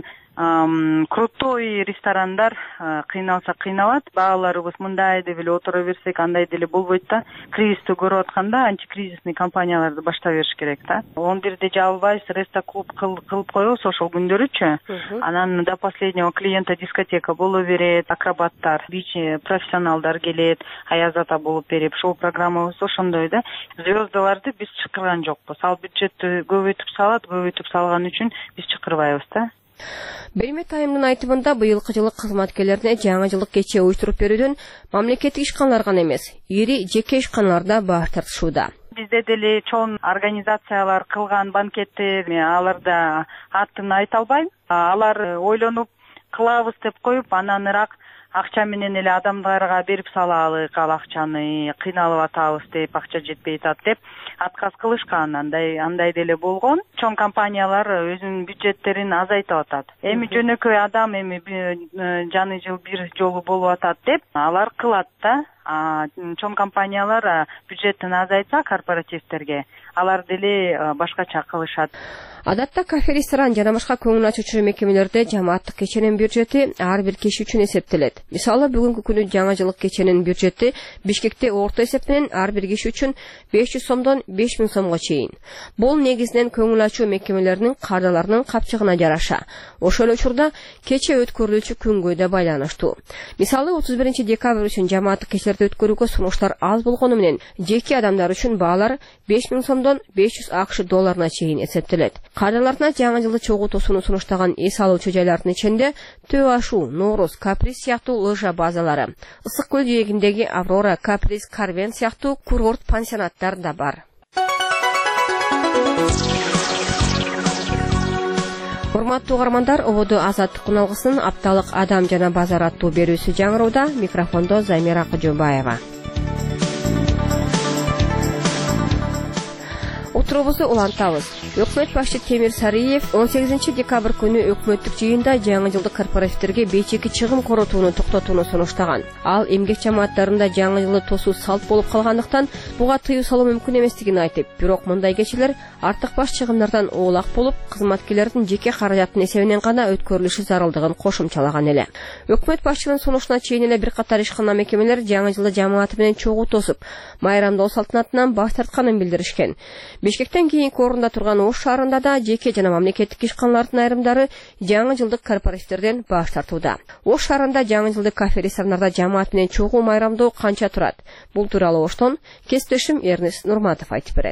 крутой ресторандар кыйналса кыйналат, бааларыбыз мындай деп эле отура берсек андай деле болбойт да. Кризисти көрүп атканда антикризисный компанияларды баштап бериш керек да. 11де жабылбайбыз, рестоклуб кылып коебуз ошол күндөрүчү. Анан до последнего клиента дискотека боло берет, акробаттар, бич профессионалдар келет, Аяз ата болуп берип, шоу программабыз ошондой да. Звездаларды биз чакырган жокпуз. Ал бюджетти көбөйтүп салган үчүн биз чакырбайбыз да. Бермет айымдын айтымында быйылкы жылы кызматкерлерине жаңы жылдык кече уюштуруп берүүдөн мамлекеттик ишканалар гана эмес, ири жеке ишканалар да баш тартышууда. Бизде деле чоң организациялар кылган банкеттер, аларда атын айта албайм. Алар ойлонуп кылабыз деп коюп, анан ыраак акча менен эле адамдарга берип салалык, ал акчаны кыйналып атабыз деп, акча жетпей атат деп отказ кылышкан. Андай деле болгон. Чоң компаниялар өзүнүн бюджеттерин азайтып атат. Эми жөнөкөй адам эми жаңы жыл бир жолу болуп атат деп алар кылат да. Чоң компаниялар бюджеттин азайтса корпоративтерге, алар деле башкача кылышат. Адатта кафе, ресторан жана башка көңүл ачуучу мекемелерде жамааттык кеченин бюджети ар бир киши үчүн эсептелет. Мисалы, бүгүнкү күнү жаңы жылдык кеченин бюджети Бишкекте орто эсептенен ар бир киши үчүн 500 сомдон 5000 сомго чейин. Бул негизинен көңүл ачуу мекемелеринин кардаларынын капчыгына жараша. Ошол учурда кече өткөрүлүүчү күнгө да байланыштуу. Мисалы, 31 декабрь үчүн жамааттык кечелерди өткөрүүгө сунуштар аз болгону менен жеке адамдар үчүн баалар 5000 сомдон 500 акш долларына чейин эсептелет. Кардаларына жаңы жылды чогуу тосууну сунуштаган эс алуучу жайлардын ичинде Төө Ашу, Нооруз, Каприз сыяктуу лыжа базалары, Ысык көл жээгиндеги Аврора, Каприз, Карвен сыяктуу курорт пансионаттар да бар. Урматтуу угармандар, ободо Азаттык күналгысынын апталык адам жана базар аттуу берүүсү жаңырууда. Микрофондо Замира Кожобаева. Отурубузду улантабыз. Өкмөт башчы Темир Сариев 18 декабрь күнү өкмөттүк жыйында жаңы жылдык корпоративтерге бейчеки чыгым коротууну токтотууну сунуштаган. Ал эмгек жамааттарында жаңы жылды тосуу салт болуп калгандыктан буга тыюу салуу мүмкүн эместигин айтып, бирок мындай кечелер артык баш чыгымдардан оолак болуп, кызматкерлердин жеке каражаттын эсебинен гана өткөрүлүшү зарылдыгын кошумчалаган эле. Өкмөт башчынын сунушуна чейин эле бир катар ишкана мекемелер жаңы жылды жамааты менен чогуу тосуп, майрамдоо салтанатынан баш тартканын билдиришкен. Бишкектен кийинки орунда турган Ош шаарында да жеке жана мамлекеттик ишканалардын айрымдары жаңы жылдык корпоративтерден баш тартууда. Ош шаарында жаңы жылдык кафе, ресторандарда жамаат менен чогуу майрамдоо канча турат? Бул тууралуу Оштон кесиптешим Эрнис Нурматов айтып берет.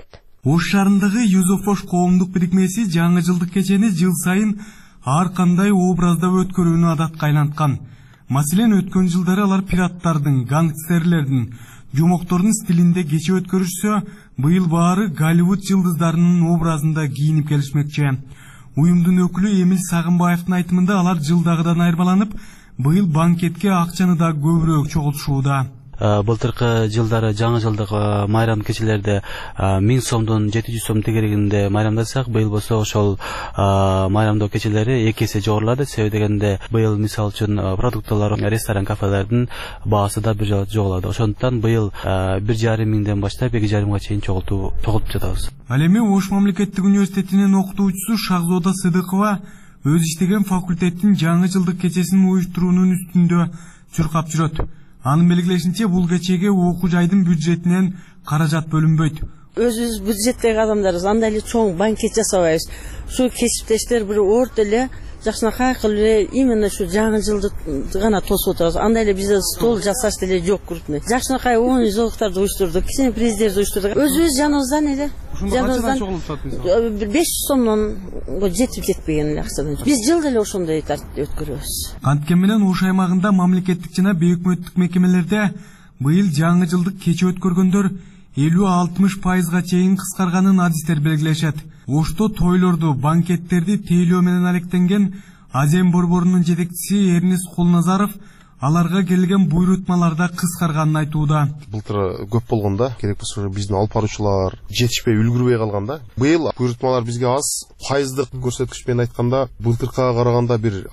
Ош шаарындагы Юзофош коомдук бирикмеси жаңы жылдык кечени жыл сайын ар кандай образда өткөрүүнү адатка айланткан. Маселен, өткөн жылдары алар пираттардын, гангстерлердин, жомоктордун стилинде кече өткөрүшсө, быйыл баары Голливуд жылдыздарынын образында кийинип келишмекчи. Уюмдун өкүлү Эмил Сагынбаевдин айтымында алар жылдагыдан айырмаланып, быйыл банкетке акчаны да көбүрөөк чогултушууда. Былтыркы жылдары жаңы жылдык майрам кечелерде 1000 сомдон 700 сом тегерегинде майрамдасак, быйыл болсо ошол майрамдоо кечелери 2 эсе жогорулады. Себеби дегенде быйыл мисалы үчүн продукталар, ресторан, кафелердин баасы да бир жолу жогулады. Ошондуктан быйыл 1,5 миңден баштап 2,5 чейин чогултуп жатабыз. Ал эми Ош мамлекеттик университетинин окутуучусу Шахзода Сыдыкова өз иштеген факультеттин жаңы жылдык кечесин уюштуруунун үстүндө чуркап жүрөт. Анын белгилешинче, бул кечеге окуу жайдын бюджетинен каражат бөлүнбөйт. Өзүбүз бюджеттеги адамдарбыз, андай эле чоң банкет жасабайбыз. Ушу кесиптештер бир орто эле жакшынакай кылып эле именно ушу жаңы жылды гана тосуп отурабыз. Андай эле бизде стол жасаш деле жок крупный. Жакшынакай оюн зоолуктарды уюштурдук, кичине приздерди уюштурдук. Өзүбүз жаныбыздан эле. Жаныбыздан 500 сомдон жетип жетпеген эле акчадан. Биз жылда эле ошондой өткөрөбүз. Анткени менен Ош аймагында мамлекеттик жана бейөкмөттүк мекемелерде быйыл жаңы жылдык кече өткөргөндөр 50-60% чейин кыскарганын адистер белгилешет. Ошто тойлорду, банкеттерди тейлөө менен алектенген Азем борборунун жетекчиси Эрнис Кулназаров аларга келген буйрутмаларда кыскарганын айтууда. Былтыр көп болгондо, керек болсо биздин алып баруучулар жетишпей үлгүрбөй калганда, быйыл буйрутмалар бизге аз, пайыздык көрсөткүч менен айтканда, былтыркыга караганда бир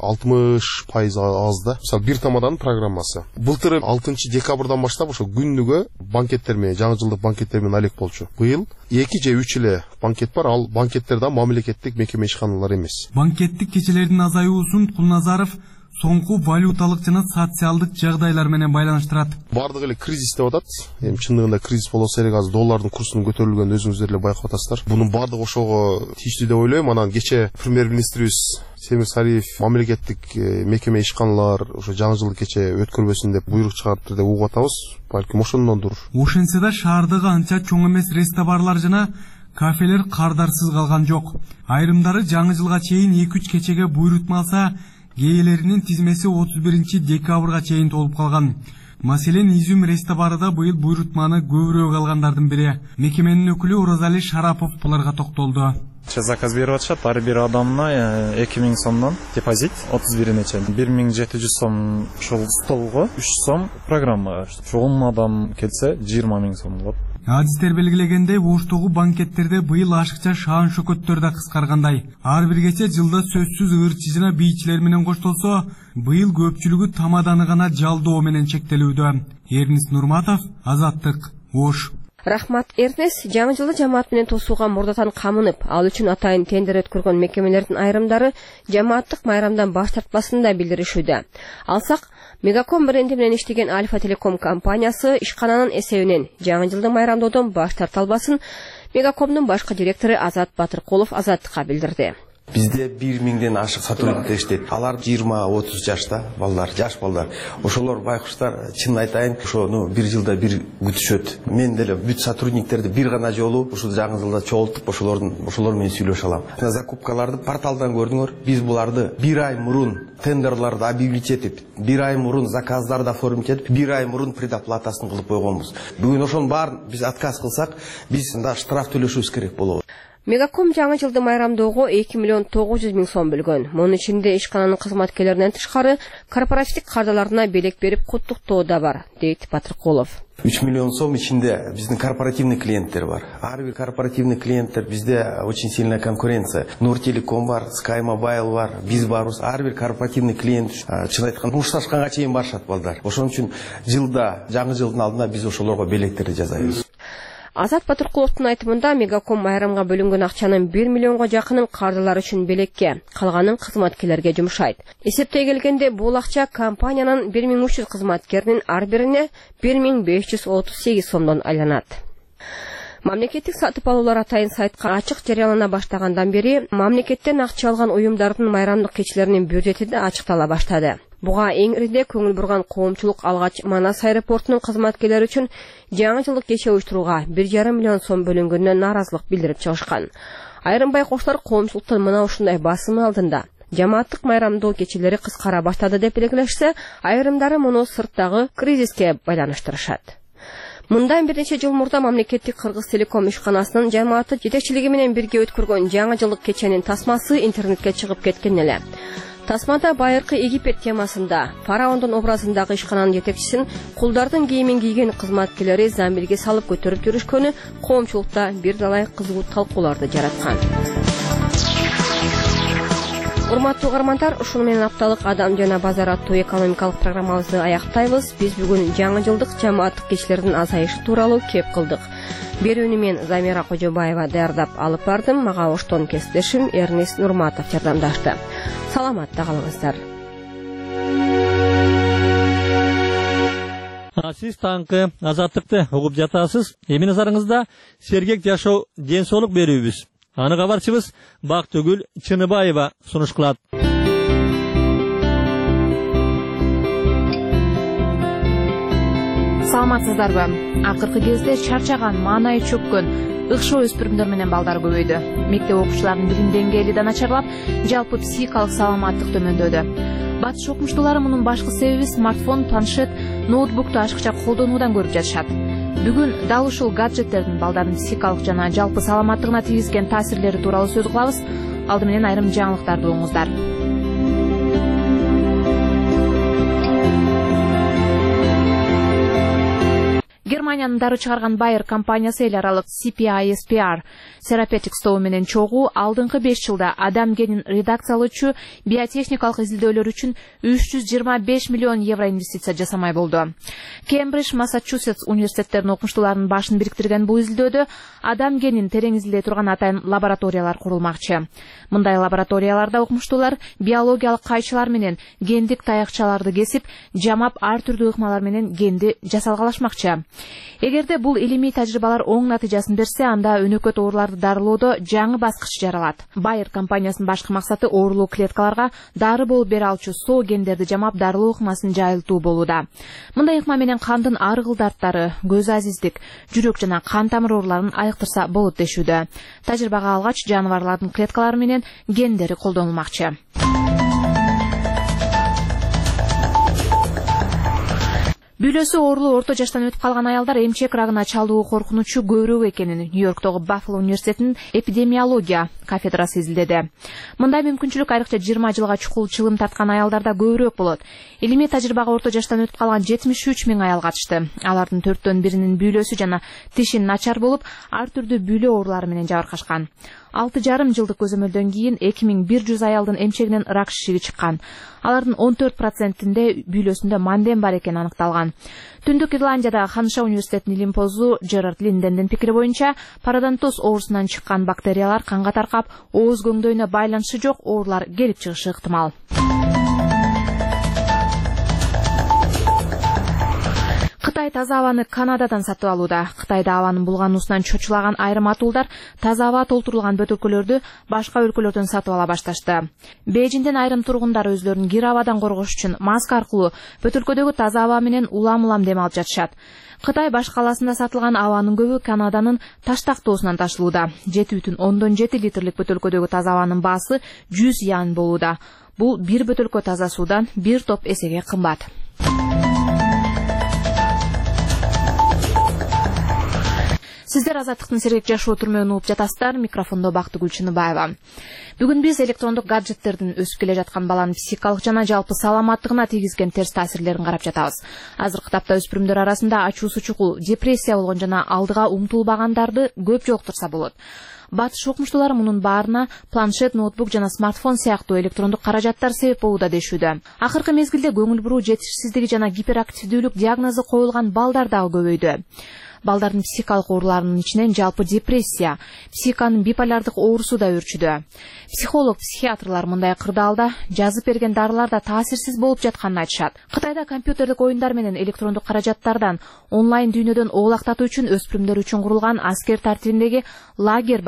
60% аз да. Мисалы, бир тамаданын программасы. Былтыр 6 декабрдан баштап ошо күндүгө банкеттер менен, жаңы жылдык банкеттер менен алек болчу. Быйыл 2 же 3 эле банкет бар, ал банкеттер да мамлекеттик мекеме ишканалар эмес. Банкеттик кечелердин азаюусун Кулназаров соңку валюталык жана социалдык жагдайлар менен байланыштырат. Бардыгы эле кризис деп атат. Эми чындыгында кризис болсо эле азыр доллардын курсунун көтөрүлгөнүн өзүңүздөр эле байкап атасыздар. Бунун бардыгы ошого тийиштүү деп ойлойм. Анан кече премьер-министрибиз Семир Сариев мамлекеттик мекеме ишканалар ошо жаңы жылды кече өткөрбөсүн деп буйрук чыгарыптыр деп угуп атабыз. Балким ошондондур. Ошентсе да шаардагы анча чоң эмес ресторабарлар жана кафелер кардарсыз калган жок. Айрымдары жаңы жылга чейин 2-3 кечеге буйрутма алса, кээелеринин тизмеси 31 декабрга чейин толуп калган. Маселен, Изюм ресторабарында быйыл буйрутманы көбүрөөк алгандардын бири. Мекеменин өкүлү Оразали Шарапов буларга токтолду. Заказ берип атышат, ар бир адамына 2000 сомдон депозит 31-нече 1700 сом ушул столго, 3 сом программага. Чогум адам келсе 20 000 сом болот. Адистер белгилегендей, Оштогу банкеттерде быйыл ашыкча шаан шөкөттөр да кыскаргандай. Ар бир кече жылда сөзсүз ырчы жана бийчилер менен коштолсо, быйыл көпчүлүгү тамаданы гана жалдоо менен чектелүүдө. Эрнис Нурматов, Азаттык, Ош. Рахмат, Эрнис. Жаңы жылды жамаат менен тосууга мурдатан камынып, ал үчүн атайын тендер өткөргөн мекемелердин айрымдары жамааттык майрамдан баш тартпасын да билдиришүүдө. Алсак, Мегаком бренди менен иштеген Альфа Телеком компаниясы ишкананын эсебинен жаңы жылды майрамдоодон баш тарта албасын Мегакомдун башкы директору Азат Батыркулов Азаттыкка билдирди. Бизде 1000ден ашык сотрудниктер иштейт. Алар 20-30 жашта балдар, жаш балдар. Ошолор байкуштар, чын айтайын, ошону бир жылда бир күтүшөт. Мен деле бүт сотрудниктерди бир гана жолу ушул жаңы жылда чогултуп, ошолор менен сүйлөшө алам. Закупкаларды порталдан көрдүңөр. Биз буларды бир ай мурун тендерларды объявить этип, бир ай мурун заказдарды оформить этип, бир ай мурун предоплатасын кылып койгонбуз. Бүгүн ошонун баарын биз отказ кылсак, биз мында штраф төлөшүбүз керек болот. Мегаком жаңы жылды майрамдоого 2,9 миллион сом бөлгөн. Мунун ичинде ишкананын кызматкерлеринен тышкары корпоративдик кардаларына белек берип куттуктоо да бар, дейт Батыркулов. 3 миллион сом ичинде биздин корпоративный клиенттер бар. Ар бир корпоративный клиенттер bizde очень сильная конкуренция. Нуртелеком бар, Sky Mobile бар, биз барбыз. Ар бир корпоративный клиент чын айтканда мушташканга чейин барышат балдар. Ошон үчүн жылда жаңы жылдын алдында биз ошолорго белектерди жасайбыз. Азат Батыркуловдун айтымында Мегаком майрамга бөлүнгөн акчанын 1 миллионго жакынын кардалар үчүн белекке, калганын кызматкерлерге жумшайт. Эсептей келгенде бул акча компаниянын 1300 кызматкеринин ар бирине 1538 сомдон айланат. Мамлекеттик сатып алуулар атайын сайтка ачык жарыялана баштагандан бери мамлекеттен акча алган уюмдардын майрамдык кечелеринин бюджети да ачыктала баштады. Буга эң ириде көңүл бурган коомчулук алгач Манас аэропортунун кызматкерлери үчүн жаңы жылдык кече уюштурууга 1,5 миллион сом бөлүнгөнүнө нааразылык билдирип чыгышкан. Айрым байкоштор коомчулуктун мына ушундай басымы алдында жамааттык майрамдоо кечелери кыскара баштады деп белгилешсе, айрымдары муну сырттагы кризиске байланыштырышат. Мындан бир нече жыл мурда мамлекеттик Кыргыз Телеком ишканасынын жамааты жетекчилиги менен бирге өткөргөн жаңы жылдык кеченин тасмасы интернетке чыгып кеткен эле. Тасмада байыркы Египет темасында фараондун образындагы ишкананын жетекчисин кулдардын кийимин кийген кызматкерлери замбилге салып көтөрүп жүрүшкөнү коомчулукта бир далай кызуу талкууларды жараткан. Урматтуу угармандар, ушуну менен апталык Адам жана базар аттуу экономикалык программабызды аяктайбыз. Биз бүгүн жаңы жылдык жамааттык кечилердин азайышы тууралуу кеп кылдык. Берүүнү мен Замира Кожобаева даярдап алып бардым. Мага оштон кесиптешим Эрнест Нурматов жардамдашты. Саламатта калыңыздар. Сиз таңкы азаттыкты угуп жатасыз. Эми назарыңызда сергек жашоо ден соолук берүүбүз. Аны кабарчыбыз Бактыгүл Чыныбаева сунуш кылат. Саламатсыздарбы? Акыркы кезде чарчаган, маанайы чөккөн, ыкшоо өспүрүмдөр менен балдар көбөйдү. Мектеп окуучуларынын билим деңгээли да начарлап, жалпы психикалык саламаттык төмөндөдү. Батыш окумуштуулары мунун башкы себеби смартфон, планшет, ноутбукту ашыкча колдонуудан көрүп жатышат. Бүгүн дал ушул гаджеттердин балдардын психикалык жана жалпы саламаттыгына тийгизген таасирлери тууралуу сөз кылабыз. Алды менен айрым жаңылыктарды угуңуздар. Германиянын дары чыгарган Bayer компаниясы эл аралык CPISPR Therapeutic тобу менен чогуу алдыңкы 5 жылда адам генин редакциялоочу биотехникалык изилдөөлөр үчүн 325 миллион евро инвестиция жасамай болду. Кембридж, Массачусетс университеттеринин окумуштууларынын башын бириктирген бул изилдөөдө адам генин терең изилдей турган атайын лабораториялар курулмакчы. Мындай лабораторияларда окумуштуулар биологиялык кайчылар менен гендик таякчаларды кесип, жамап ар түрдүү ыкмалар менен генди жасалгалашмакчы. Эгерде бул илимий тажрыйбалар оң натыйжасын берсе, анда өнөкөт ооруларды дарылоодо жаңы баскыч жаралат. Bayer компаниясынын башкы максаты оорулуу клеткаларга дары болуп бере алчу соо гендерди жамап дарылоо ыкмасын жайылтуу болууда. Мындай ыкма менен кандын ар кыл дарттары, көз азиздик, жүрөк жана кан тамыр ооруларын айыктырса болот дешүүдө. Тажрыйбага алгач жаныбарлардын клеткалары менен гендери колдонулмакчы. Бүлөсү оорулуу орто жаштан өтүп калган аялдар эмчек рагына чалдуу коркунучу көбүрөөк экенин Нью-Йорктогу Баффало университетинин эпидемиология кафедрасы изилдеди. Мындай мүмкүнчүлүк айрыкча 20 жылга чукул чылым тарткан аялдарда көбүрөөк болот. Илимий тажрыйбага орто жаштан өтүп калган 73 миң аял катышты. Алардын 4төн биринин бүлөсү жана тиши начар болуп, ар түрдүү бүлө оорулары менен жабыркашкан. 6,5 жылдык көзөмөлдөн кийин 2100 аялдын эмчегинен рак шишиги чыккан. Алардын 14%-inde бүлөсүндө манден бар экени аныкталган. Түндүк Ирландиядагы Ханша университетинин илим позу Джерард Линдендин пикири боюнча, пародонтоз оорусунан чыккан бактериялар канга таркап, ооз көңдөйүнө байланышы жок оорулар келип чыгышы ыктымал. Кытай таза абаны Канададан сатып алууда. Кытайда абанын булгануусунан чочулаган айрым атуулдар таза аба толтурулган бөтөлкөлөрдү башка өлкөлөрдөн сатып ала башташты. Бейжиңден айрым тургундар өзлөрүн кир абадан коргош үчүн маска аркылуу бөтөлкөдөгү таза аба менен улам-улам дем алып жатышат. Кытай баш каласында сатылган абанын көбү Канаданын Таштактоосунан ташылууда. 7,7 литрлик бөтөлкөдөгү таза абанын баасы 100 ян болууда. Бул бир бөтөлкө таза суудан бир топ эсеге кымбат. Сиздер азаттыктын сергек жашоо түрмөгүн угуп жатасыздар. Микрофондо Бактыгүл Чыныбаева. Бүгүн биз электрондук гаджеттердин өсүп келе жаткан баланын психикалык жана жалпы саламаттыгына тийгизген терс таасирлерин карап жатабыз. Азыркы тапта өспүрүмдөр арасында ачуусу чукул, депрессия болгон жана алдыга умтулбагандарды көп жолуктурса болот. Батыш окумуштуулары мунун баарына планшет, ноутбук жана смартфон сыяктуу электрондук каражаттар себеп болууда дешүүдө. Акыркы мезгилде көңүл буруу жетишсиздиги жана гиперактивдүүлүк диагнозу коюлган балдар дагы көбөйдү. Балдардын психикалык ооруларынын ичинен жалпы депрессия, психиканын биполярдык оорусу да өрчүдө. Психолог, психиатрлар мындай кырдаалда жазып берген дарылар да таасирсиз болуп жатканын айтышат. Кытайда компьютерлик оюндар менен электрондук каражаттардан онлайн дүйнөдөн оолактатуу үчүн өспүрүмдөр үчүн курулган аскер тартибиндеги лагерь бар.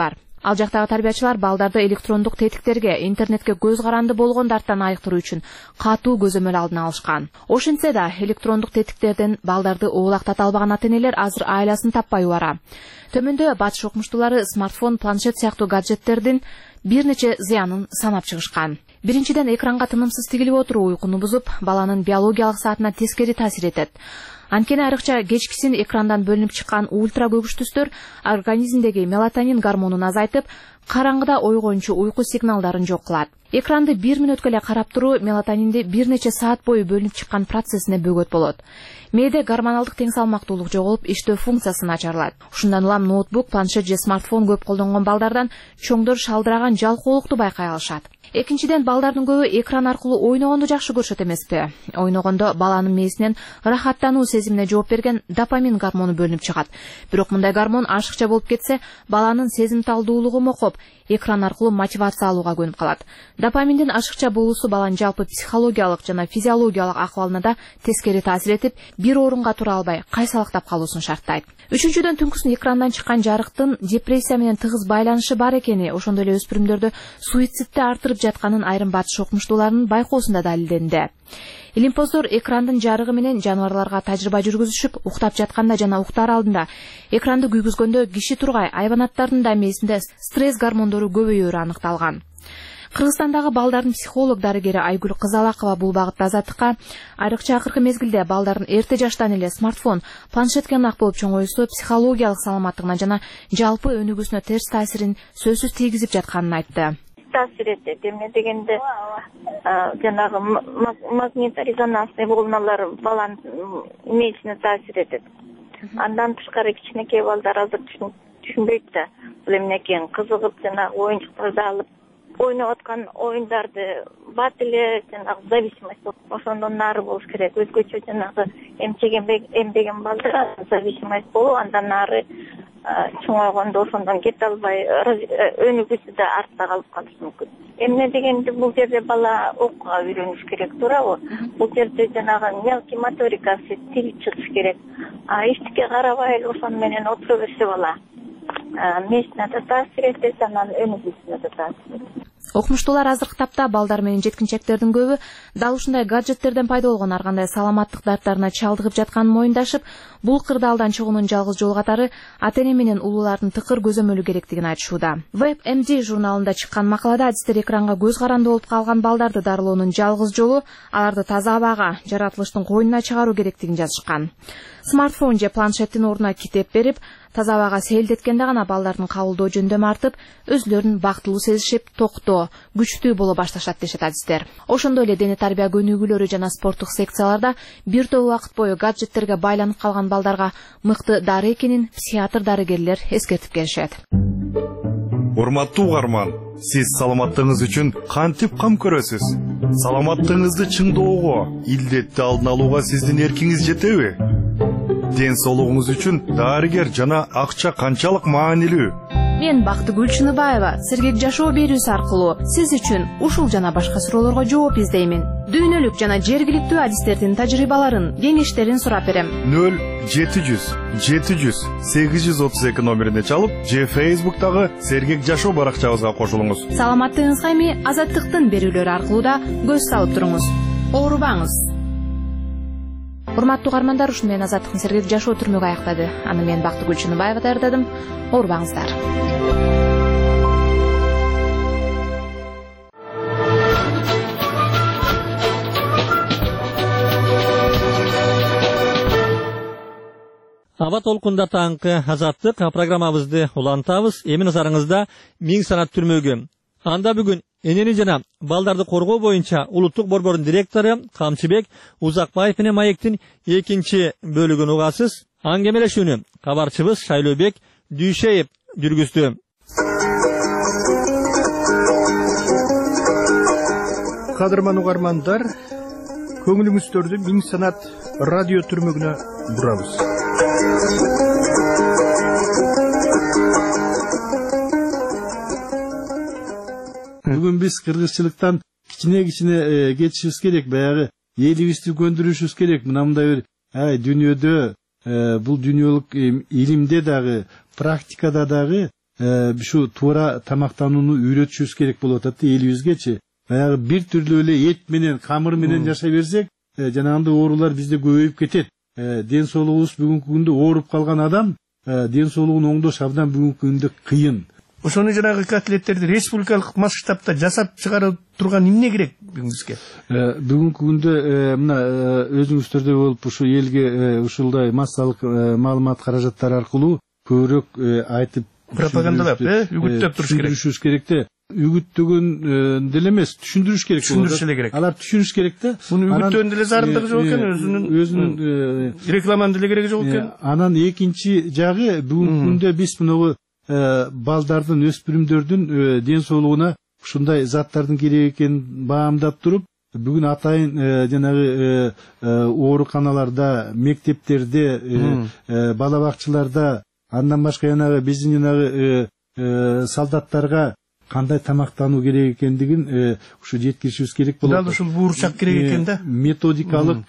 Ал жактагы тарбиячылар балдарды электрондук тетиктерге, интернетке көз каранды болгондардан айыктыруу үчүн катуу көзөмөл алдын алышкан. Ошентсе да электрондук тетиктерден балдарды оолактата албаган ата-энелер азыр айласын таппай убара. Төмөндө батыш окумуштуулары смартфон, планшет сыяктуу гаджеттердин бир нече зыянын санап чыгышкан. Биринчиден, экранга тынымсыз тигилип отуруу уйкуну бузуп, баланын биологиялык саатына тескери таасир этет. Анткени айрыкча кечкисин экрандан бөлүнүп чыккан ультра көгүч түстөр организмдеги мелатонин гормонун азайтып, караңгыда ойгоончу уйку сигналдарын жок кылат. Экранды 1 мүнөткө эле карап туруу мелатонинди бир нече саат бою бөлүнүп чыккан процессине бөгөт болот. Мээде гормоналдык тең салмактуулук жоголуп, иштөө функциясы начарлайт. Ушундан улам ноутбук, планшет же смартфон көп колдонгон балдардан чоңдор шалдыраган жалкоолукту байкай алышат. Экинчиден, балдардын көбү экран аркылуу ойногонду жакшы көрүшөт эмеспи? Ойногондо баланын мээсинен ырахаттануу сезимине жооп берген допамин гормону бөлүнүп чыгат. Бирок мындай гормон ашыкча болуп кетсе, баланын сезимталдуулугу мокоп, экран аркылуу мотивация алууга көнүп калат. Допаминдин ашыкча болуусу баланын жалпы психологиялык жана физиологиялык акыбалына да тескери таасир этип, бир орунга тура албай, кайсалактап калуусун шарттайт. Үчүнчүдөн, түнкүсүн экрандан чыккан жарыктын депрессия менен тыгыз байланышы бар экени, ошондой эле өспүрүмдөрдө суицидти артырып жатканын айрым батыш окумуштууларынын байкоосунда далилденди. Илимпоздор экрандын жарыгы менен жаныбарларга тажрыйба жүргүзүшүп, уктап жатканда жана уктар алдында экранды күйгүзгөндө киши тургай айванаттардын да мээсинде стресс гормондору көбөйөөрү аныкталган. Кыргызстандагы балдардын психолог дарыгери Айгүл Кызалакова бул багытта Азаттыкка айрыкча акыркы мезгилде балдардын эрте жаштан эле смартфон, планшетке ынак болуп чоңоюусу психологиялык саламаттыгына жана жалпы өнүгүүсүнө терс таасирин сөзсүз тийгизип жатканын айтты. Таасир этет. Эмне дегенде жанагы магнитно-резонансный волналар баланын мээсине таасир этет. Андан тышкары кичинекей балдар азыр түшүнбөйт да. Бул эмне экенин кызыгып жанагы оюнчуктарды алып ойноп аткан оюндарды бат эле жанагы зависимость ошондон нары болуш керек. Өзгөчө жанагы эмдеген балдар зависимость болуп, андан нары чоңойгондо ошондон кете албай өнүгүүсү да артта калып калышы мүмкүн. Эмне дегенде бул жерде бала окууга үйрөнүш керек, туурабы? Бул жерде жанагы мелкий моторикасы тилип чыгыш керек. Эчтеке карабай эле ошону менен отура берсе бала мээсине да таасир этет, анан өнүгүүсүнө да таасир этет. Окумуштуулар азыркы тапта балдар менен жеткинчектердин көбү дал ушундай гаджеттерден пайда болгон ар кандай саламаттык дарттарына чалдыгып жатканын моюндашып, бул кырдаалдан чыгуунун жалгыз жолу катары ата-эне менен улуулардын тыкыр көзөмөлү керектигин айтышууда. WebMD журналында чыккан макалада адистер экранга көз каранды болуп калган балдарды дарылоонун жалгыз жолу аларды таза абага, жаратылыштын койнуна чыгаруу керектигин жазышкан. Смартфон же планшеттин ордуна китеп берип, таза абага сейилдеткенде гана балдардын кабылдоо жөндөмү артып, өзүлөрүн бактылуу сезишип, токтоо, күчтүү боло башташат дешет адистер. Ошондой эле дене тарбия көнүгүүлөрү жана спорттук секцияларда бир топ убакыт бою гаджеттерге байланып калган балдарга мыкты дары экенин психиатр дарыгерлер эскертип келишет. Урматтуу угарман, сиз саламаттыгыңыз үчүн кантип кам көрөсүз? Саламаттыгыңызды чыңдоого, илдетти алдын алууга сиздин эркиңиз жетеби? Ден соолугуңуз үчүн дарыгер жана акча канчалык маанилүү? Мен Бактыгүл Чыныбаева Сергек жашоо берүүсү аркылуу сиз үчүн ушул жана башка суроолорго жооп издеймин. Дүйнөлүк жана жергиликтүү адистердин тажрыйбаларын, кеңештерин сурап берем. 0-700-832 номерине чалып, же Facebook'тагы Сергек жашоо баракчабызга кошулуңуз. Саламаттыгыңызга эми Азаттыктын берүүлөрү аркылуу да көз салып туруңуз. Оорубаңыз. Урматтуу угармандар, ушуну менен Азаттыктын Сергек жашоо түрмөгү аяктады. Аны мен Бактыгүл Чыныбаева даярдадым. Оорубаңыздар. Аба толкунда таңкы Азаттык программабызды улантабыз. Эми назарыңызда Миң санат түрмөгү. Анда бүгүн энени жана балдарды коргоо боюнча улуттук борбордун директору Камчыбек Узакбаев менен маектин экинчи бөлүгүн угасыз. Аңгемелешүүнү кабарчыбыз Шайлообек Дүйшеев жүргүздү. Кадырман угармандар, көңүлүңүздөрдү Миң санат радио түрмөгүнө бурабыз. Бүгүн биз кыргызчылыктан кичине кетишибиз керек, баягы элибизди көндүрүшүбүз керек. Мындай бир дүйнөдө бул дүйнөлүк илимде дагы, практикада дагы ушу туура тамактанууну үйрөтүшүбүз керек болуп атат элибизгечи. Баягы бир түрлүү эле эт менен, камыр менен жашай берсек, жанагындай оорулар бизде көбөйүп кетет. Ден соолугубуз бүгүнкү күндө ооруп калган адам ден соолугун оңдош абдан бүгүнкү күндө кыйын. Ошону жанагы котлеттерди республикалык масштабта жасап чыгарып турган эмне керек бүгүнкүбүзгө? Бүгүнкү күндө мына өзүңүздөрдө болуп ушу элге ушундай массалык маалымат каражаттары аркылуу көбүрөөк айтып пропагандалап, үгүттөп туруш керек. Түшүндүрүшүбүз керек да. Үгүттөгөн деле эмес, түшүндүрүш керек. Түшүндүрүш эле керек. Алар түшүнүш керек да. Муну үгүттөөн деле зарымдыгы жок экен, өзүнүн рекламанын деле кереги жок экен. Анан экинчи жагы бүгүнкү күндө биз мынагу балдардын, өспүрүмдөрдүн ден соолугуна ушундай заттардын керек экенин баамдап туруп, бүгүн атайын жанагы ооруканаларда, мектептерде, бала бакчаларда, андан башка жанагы биздин жанагы солдаттарга кандай тамактануу керек экендигин ушу жеткиришибиз керек болот. Дал ушул буурчак керек экен да. Методикалык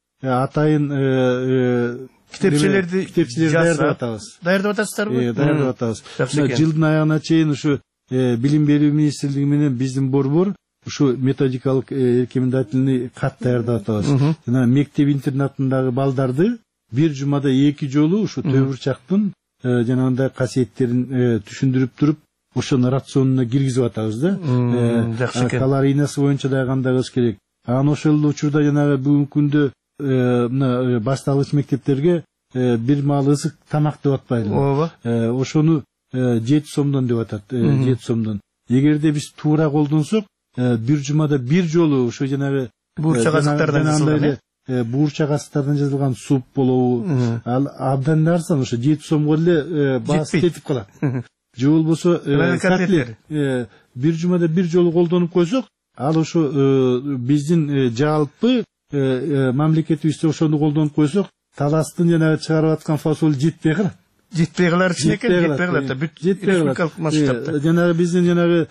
атайын китепчелерди даярдап атабыз. Даярдап атасыздарбы? Даярдап атабыз. Жылдын аягына чейин ушу билим берүү министрлиги менен биздин борбор ушу методикалык рекомендательный кат даярдап атабыз. Жана мектеп интернатындагы балдарды бир жумада 2 жолу ушу төбүрчактын жанагындай касиеттерин түшүндүрүп туруп, ошону рационуна киргизип атабыз да. Жакшы экен. Калорийнасы боюнча да кандай кылыш керек. Анан ошол учурда жанагы бүгүнкү күндө мына башталгыч мектептерге бир маал ысык тамак деп атпайлы. Ооба. Ошону 7 сомдон деп атат. 7 сомдон. Эгерде биз туура колдонсок, бир жумада бир жолу ошо жанагы буурчак азыктардан жасалган, буурчак азыктардан жасалган суп болобу, ал абдан арзан, ошо 7 сомго эле баасы кетип калат. Же болбосо котлет бир жумада бир жолу колдонуп койсок, ал ошо биздин жалпы мамлекетибизде ошону колдонуп койсок, таластын жанагы чыгарып аткан фасол жетпей калат. Жетпей калар үчүн экен, жетпей калат да. Бүт республикалык масштабта. Жанагы биздин жанагы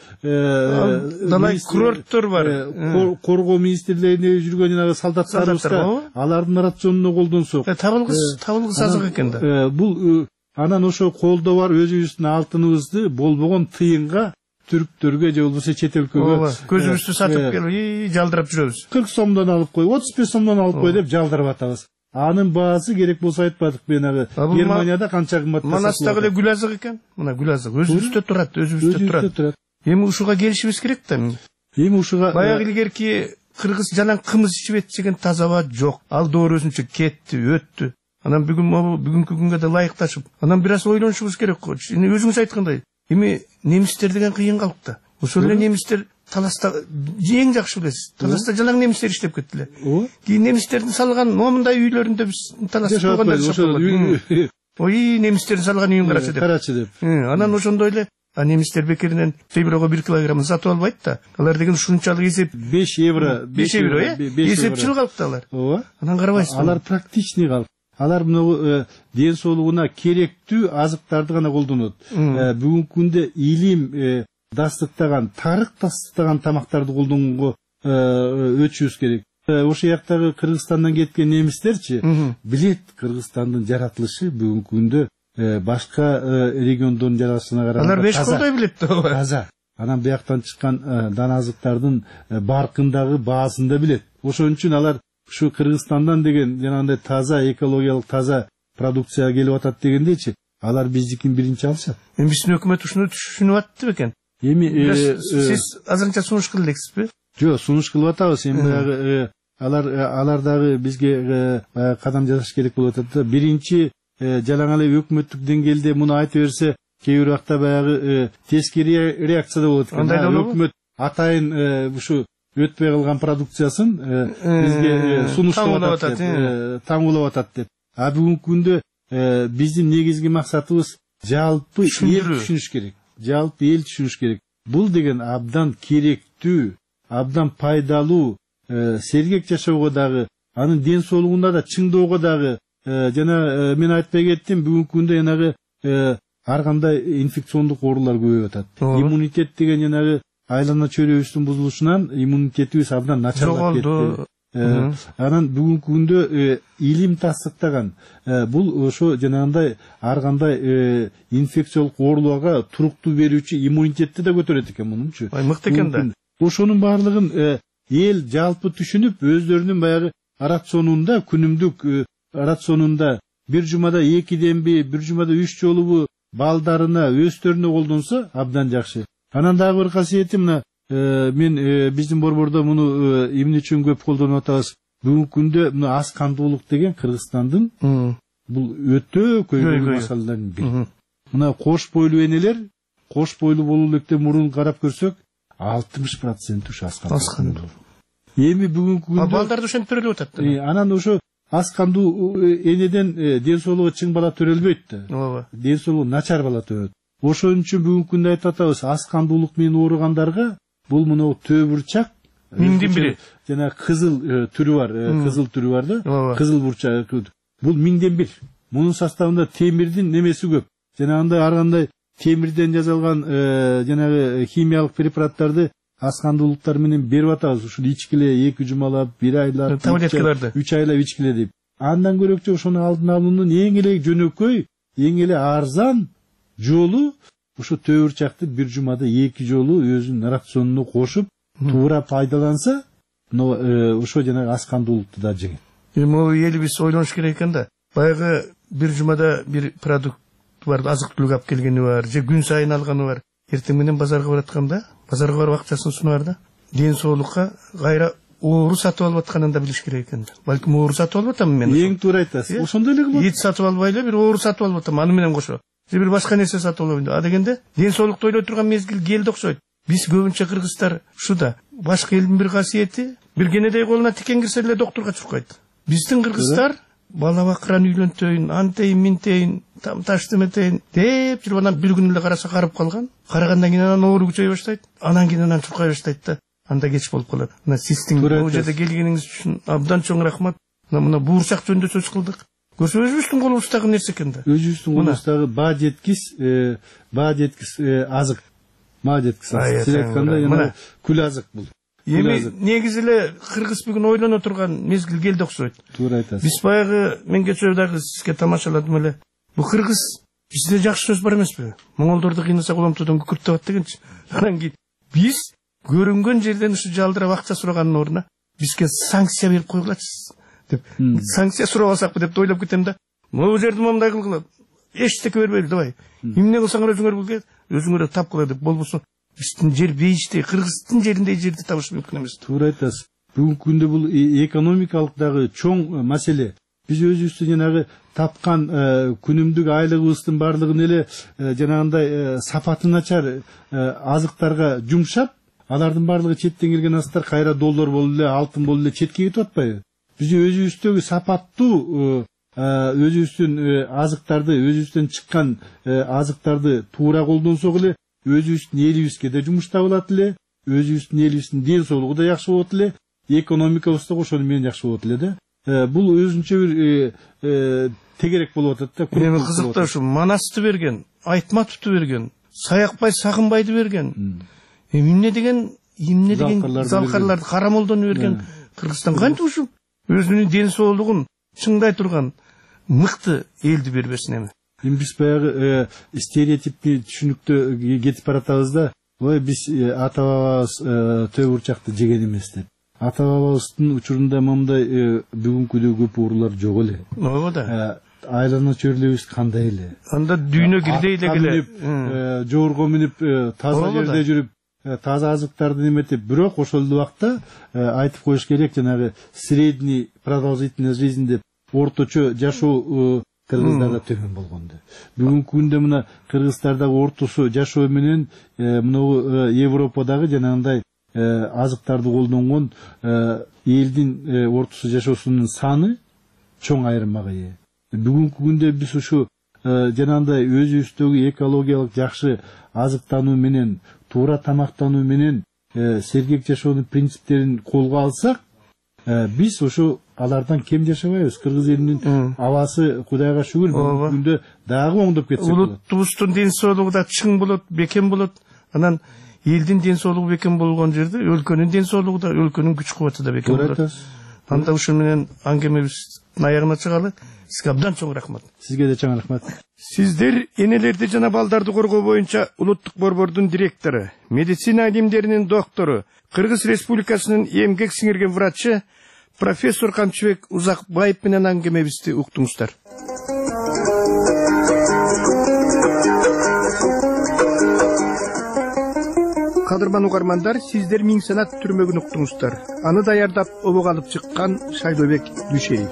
далай курорттор бар. Коргоо министрлигинде жүргөн жанагы солдаттарыбызга алардын рационуна колдонсок, табылгыс азык экен да. Бул анан ошо колдоо бар өзүбүздүн алтыныбызды болбогон тыйынга түрктөргө же болбосо чет өлкөгө көзүбүздү сатып келип жалдырап жүрөбүз. 40 сомдон алып кой, 35 сомдон алып кой деп жалдырып атабыз. Анын баасы керек болсо айтпадык менагы Германияда канча кымбат. Манастагы эле гүл азык экен. Мына гүл азык өзүбүздө турат, Эми ушуга келишибиз керек да. Эми ушуга баягы илгерки кыргыз жалаң кымыз ичип этчеген таза аба жок. Ал доор өзүнчө кетти, өттү. Анан бүгүнкү күнгө да ылайыкташып, анан бир аз ойлонушубуз керек го. Өзүңүз айткандай, эми немистер деген кыйын калыкта. Ошол эле немистер таласта эң жакшы билесиз. Таласта жалаң немистер иштеп кеттилер. Кийин немистердин салган момундай үйлөрүндө биз талашып койгондор. Ой, немистердин салган үйүн карачы деп. Анан ошондой эле немистер бекеринен бирөөгө 1 килограмм сатып албайт да. Алар деген ушунчалык эсеп 5 евро, эсепчил калыкты алар. Ооба. Анан карабайсыз. Алар практичный калк. Алар мына ден соолугуна керектүү азыктарды гана колдонот. Бүгүнкү күндө илим дастыктаган, тарых дастыктаган тамактарды колдонгонго өчүбүз керек. Ошо жактагы Кыргызстандан кеткен немистерчи билет Кыргызстандын жаратылышы бүгүнкү күндө башка региондордун жаратылышына караганда алар 5 колдой билет да. Таза. Анан бияктан чыккан дан азыктардын баркындагы баасын да билет. Ошон үчүн алар ушу Кыргызстандан деген жанагындай таза экологиялык таза продукция келип атат дегендейчи, алар биздикин биринчи алышат. Эми биздин өкмөт ушуну түшүнүп атты бекен. Эми сиз азырынча сунуш кылып элексизби? Жок, сунуш кылып атабыз. Эми баягы алар дагы бизге кадам жасаш керек болуп атат да. Биринчи жалаң эле өкмөттүк деңгээлде муну айта берсе, кээ бир убакта баягы тескери реакция да болот экен. Өкмөт атайын ушу өтпөй калган продукциясын бизге сунуштап атат, таңуулап атат деп. Бүгүнкү күндө биздин негизги максатыбыз жалпы эл түшүнүш керек. Жалпы эл түшүнүш керек. Бул деген абдан керектүү, абдан пайдалуу, сергек жашоого дагы, анын ден соолугуна да чыңдоого дагы, жана мен айтпай кеттим, бүгүнкү күндө жанагы ар кандай инфекциондук оорулар көбөйүп атат. Иммунитет деген жанагы айлана чөйрөбүздүн бузулушунан иммунитетибиз абдан начарлап кетти. Анан бүгүнкү күндө илим тастыктаган бул ошо жанагындай ар кандай инфекциялык ооруларга туруктуу берүүчү иммунитетти да көтөрөт экен мунунчу. Мыкты экен да. Ошонун баардыгын эл жалпы түшүнүп өздөрүнүн баягы рационунда күнүмдүк рационунда бир жумада 2-ден бир жумада 3 жолубу балдарына өстөрүнө колдонсо абдан жакшы. Анан дагы бир касиети мына мен биздин борбордо муну эмне үчүн көп колдонуп атабыз. Бүгүнкү күндө мына аз кандуулук деген Кыргызстандын бул өтө көйгөйлүү маселелердин бири. Мына кош бойлуу энелер, кош бойлуу болуу электе мурун карап көрсөк 60% ушу аз кандуу. Эми бүгүнкү күндө балдарды ошентип төрөлүп атат. Анан ошо аз кандуу энеден ден соолугу чың бала төрөлбөйт да. Ооба. Ден соолугу начар бала төрөт. Ошон үчүн бүгүнкү күндө айтып атабыз, аз кандуулук менен ооругандарга бул мына төбүрчак миңдин бири. Жана кызыл түрү бар, кызыл түрү бар да. Кызыл бурчак. Бул миңден бир. Мунун составында темирдин немеси көп. Жанагындай ар кандай темирден жасалган жанагы химиялык препараттарды аз кандуулуктар менен берип атабыз. Ушул ичкиле 2 жумалап, 1 айлап, таблеткаларды 3 айлап ичкиле деп. Андан көрөкчө ошону алдын алуунун эң эле жөнөкөй, эң эле арзан жолу ушу төбүрчакты бир жумада 2 жолу өзүнүн рационуна кошуп, туура пайдаланса, ошо жанагы аз кандуулукту да жеңет. Эми элибиз ойлонуш керек экен да. Баягы бир жумада бир продукт бар, азык түлүк алып келгени бар, же күн сайын алганы бар. Эртең менен базарга баратканда, базарга барып акчасын сунар да. Ден соолукка кайра оору сатып алып атканын да билиш керек экен. Балким оору сатып алып атам мен. Эң туура айтасыз. Ошондой эле кылат. Ит сатып албай эле бир оору сатып алып атам, аны менен кошо. Же бир башка нерсе сатып албайм да. А дегенде ден соолукту ойлой турган мезгил келди окшойт. Биз көбүнчө кыргыздар ушуда башка элдин бир касиети, бир кенедей колуна тикен кирсе эле доктурга чуркайт. Биздин кыргыздар бала бакыран үйлөнтөйүн, антейин, минтейин, таш деметейин деп жүрүп анан бир күн эле караса карып калган. Карагандан кийин анан оору күчөй баштайт. Анан кийин анан чуркай баштайт да. Анда кеч болуп калат. Мына сиздин бул жерде келгениңиз үчүн абдан чоң рахмат. Мына буурчак жөнүндө сөз кылдык. Көрсө өзүбүздүн колубуздагы нерсе экен да. Өзүбүздүн колубуздагы баа жеткис азык. Маа жеткис азык. Сиз айткандай күл азык бул. Эми негизи эле кыргыз бүгүн ойлоно турган мезгил келди окшойт. Туура айтасыз. Биз баягы мен кечээ дагы сизге тамашаладым эле. Бул кыргыз бизде жакшы сөз бар эмеспи? Моңголдорду кыйнаса уламтуудан күкүрт деп дегенчи. Анан кийин биз көрүнгөн жерден ушу жалдырап акча сураганын ордуна бизге санкция берип койгулачы деп санкция сурап алсакпы деп ойлоп кетем да. Могу жерди момундай кылгыла. Эчтеке бербейли, давай. Эмне кылсаңар өзүңөр кыл, өзүңөр тапкыла деп болбосо биздин жер бейиште, Кыргыздын жериндей жерди табыш мүмкүн эмес. Туура айтасыз. Бүгүнкү күндө бул экономикалык дагы чоң маселе. Биз өзүбүздү жанагы тапкан күнүмдүк айлыгыбыздын баардыгын эле жанагындай сапаты начар азыктарга жумшап, алардын баардыгы четтен келген азыктар кайра доллар болуп эле, алтын болуп эле четке кетип атпайбы? Биз өзүбүздөгү сапаттуу өзүбүздүн азыктарды, өзүбүздөн чыккан азыктарды туура колдонсок эле, өзүбүздүн элибизге да жумуш табылат эле, өзүбүздүн элибиздин ден соолугу да жакшы болот эле, экономикабыз да ошону менен жакшы болот эле да. Бул өзүнчө бир тегерек болуп атат да. Эми кызыктуу ушу Манасты берген, Айтматовду берген, Саякбай Сагынбайды берген. Эмне деген залкарларды, Карамолдону берген. Кыргызстан кантип ушу өзүнүн ден соолугун чыңдай турган мыкты элди бербесин эми. Эми биз баягы стереотипти түшүнүктө кетип баратабыз да. Ой, биз ата бабабыз төбүрчакты жеген эмес деп. Ата бабабыздын учурунда мындай бүгүнкүдөй көп оорулар жок эле. Ооба да. Айлана чөрлөбүз кандай эле. Анда дүйнө кирдей эле жорго минип таза жерде жүрүп, таза азыктарды неметип, бирок ошол убакта айтып коюш керек, жанагы средний продолжительность жизни деп орточо жашоо кыргыздарда төмөн болгонду. Бүгүнкү күндө мына кыргыздардагы ортосу жашоо менен мына Европадагы жанагындай азыктарды колдонгон элдин ортосу жашоосунун саны чоң айырмага ээ. Бүгүнкү күндө биз ушу жанагындай өзүбүздөгү экологиялык жакшы азыктануу менен, туура тамактануу менен сергек жашоонун принциптерин колго алсак, биз ошо алардан кем жашабайбыз. Кыргыз элинин абасы Кудайга шүгүр бүгүнкү күндө дагы оңдоп кетсе болот. Улутубуздун ден соолугу да чың болот, бекем болот. Анан элдин ден соолугу бекем болгон жерде өлкөнүн ден соолугу да, өлкөнүн күч кубаты да бекем болот. анда ушун менен аңгемебиздин аягына чыгалы. Сизге абдан чоң рахмат. Сизге да чоң рахмат. Сиздер энелерди жана балдарды коргоо боюнча улуттук борбордун директору, медицина илимдеринин доктору, Кыргыз Республикасынын эмгек сиңирген врачы профессор Камчыбек Узакбаев менен аңгемебизди уктуңуздар. Кадырман угармандар, сиздер Миң Санат түрмөгүн уктуңуздар. Аны даярдап обого алып чыккан Шайлообек Дүшеев.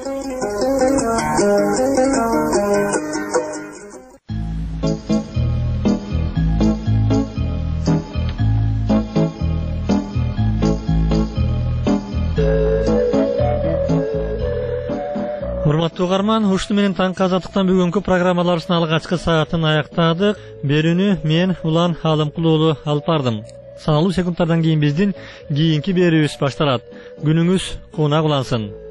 Урматтуу угарман, ушуну менен таңкы азаттыктан бүгүнкү программаларыбыздын алгачкы саатын аяктадык. Берүүнү мен Улан Алымкул уулу алып бардым. Саналуу секундтардан кийин биздин кийинки берүүбүз башталат. Күнүңүз куунак улансын.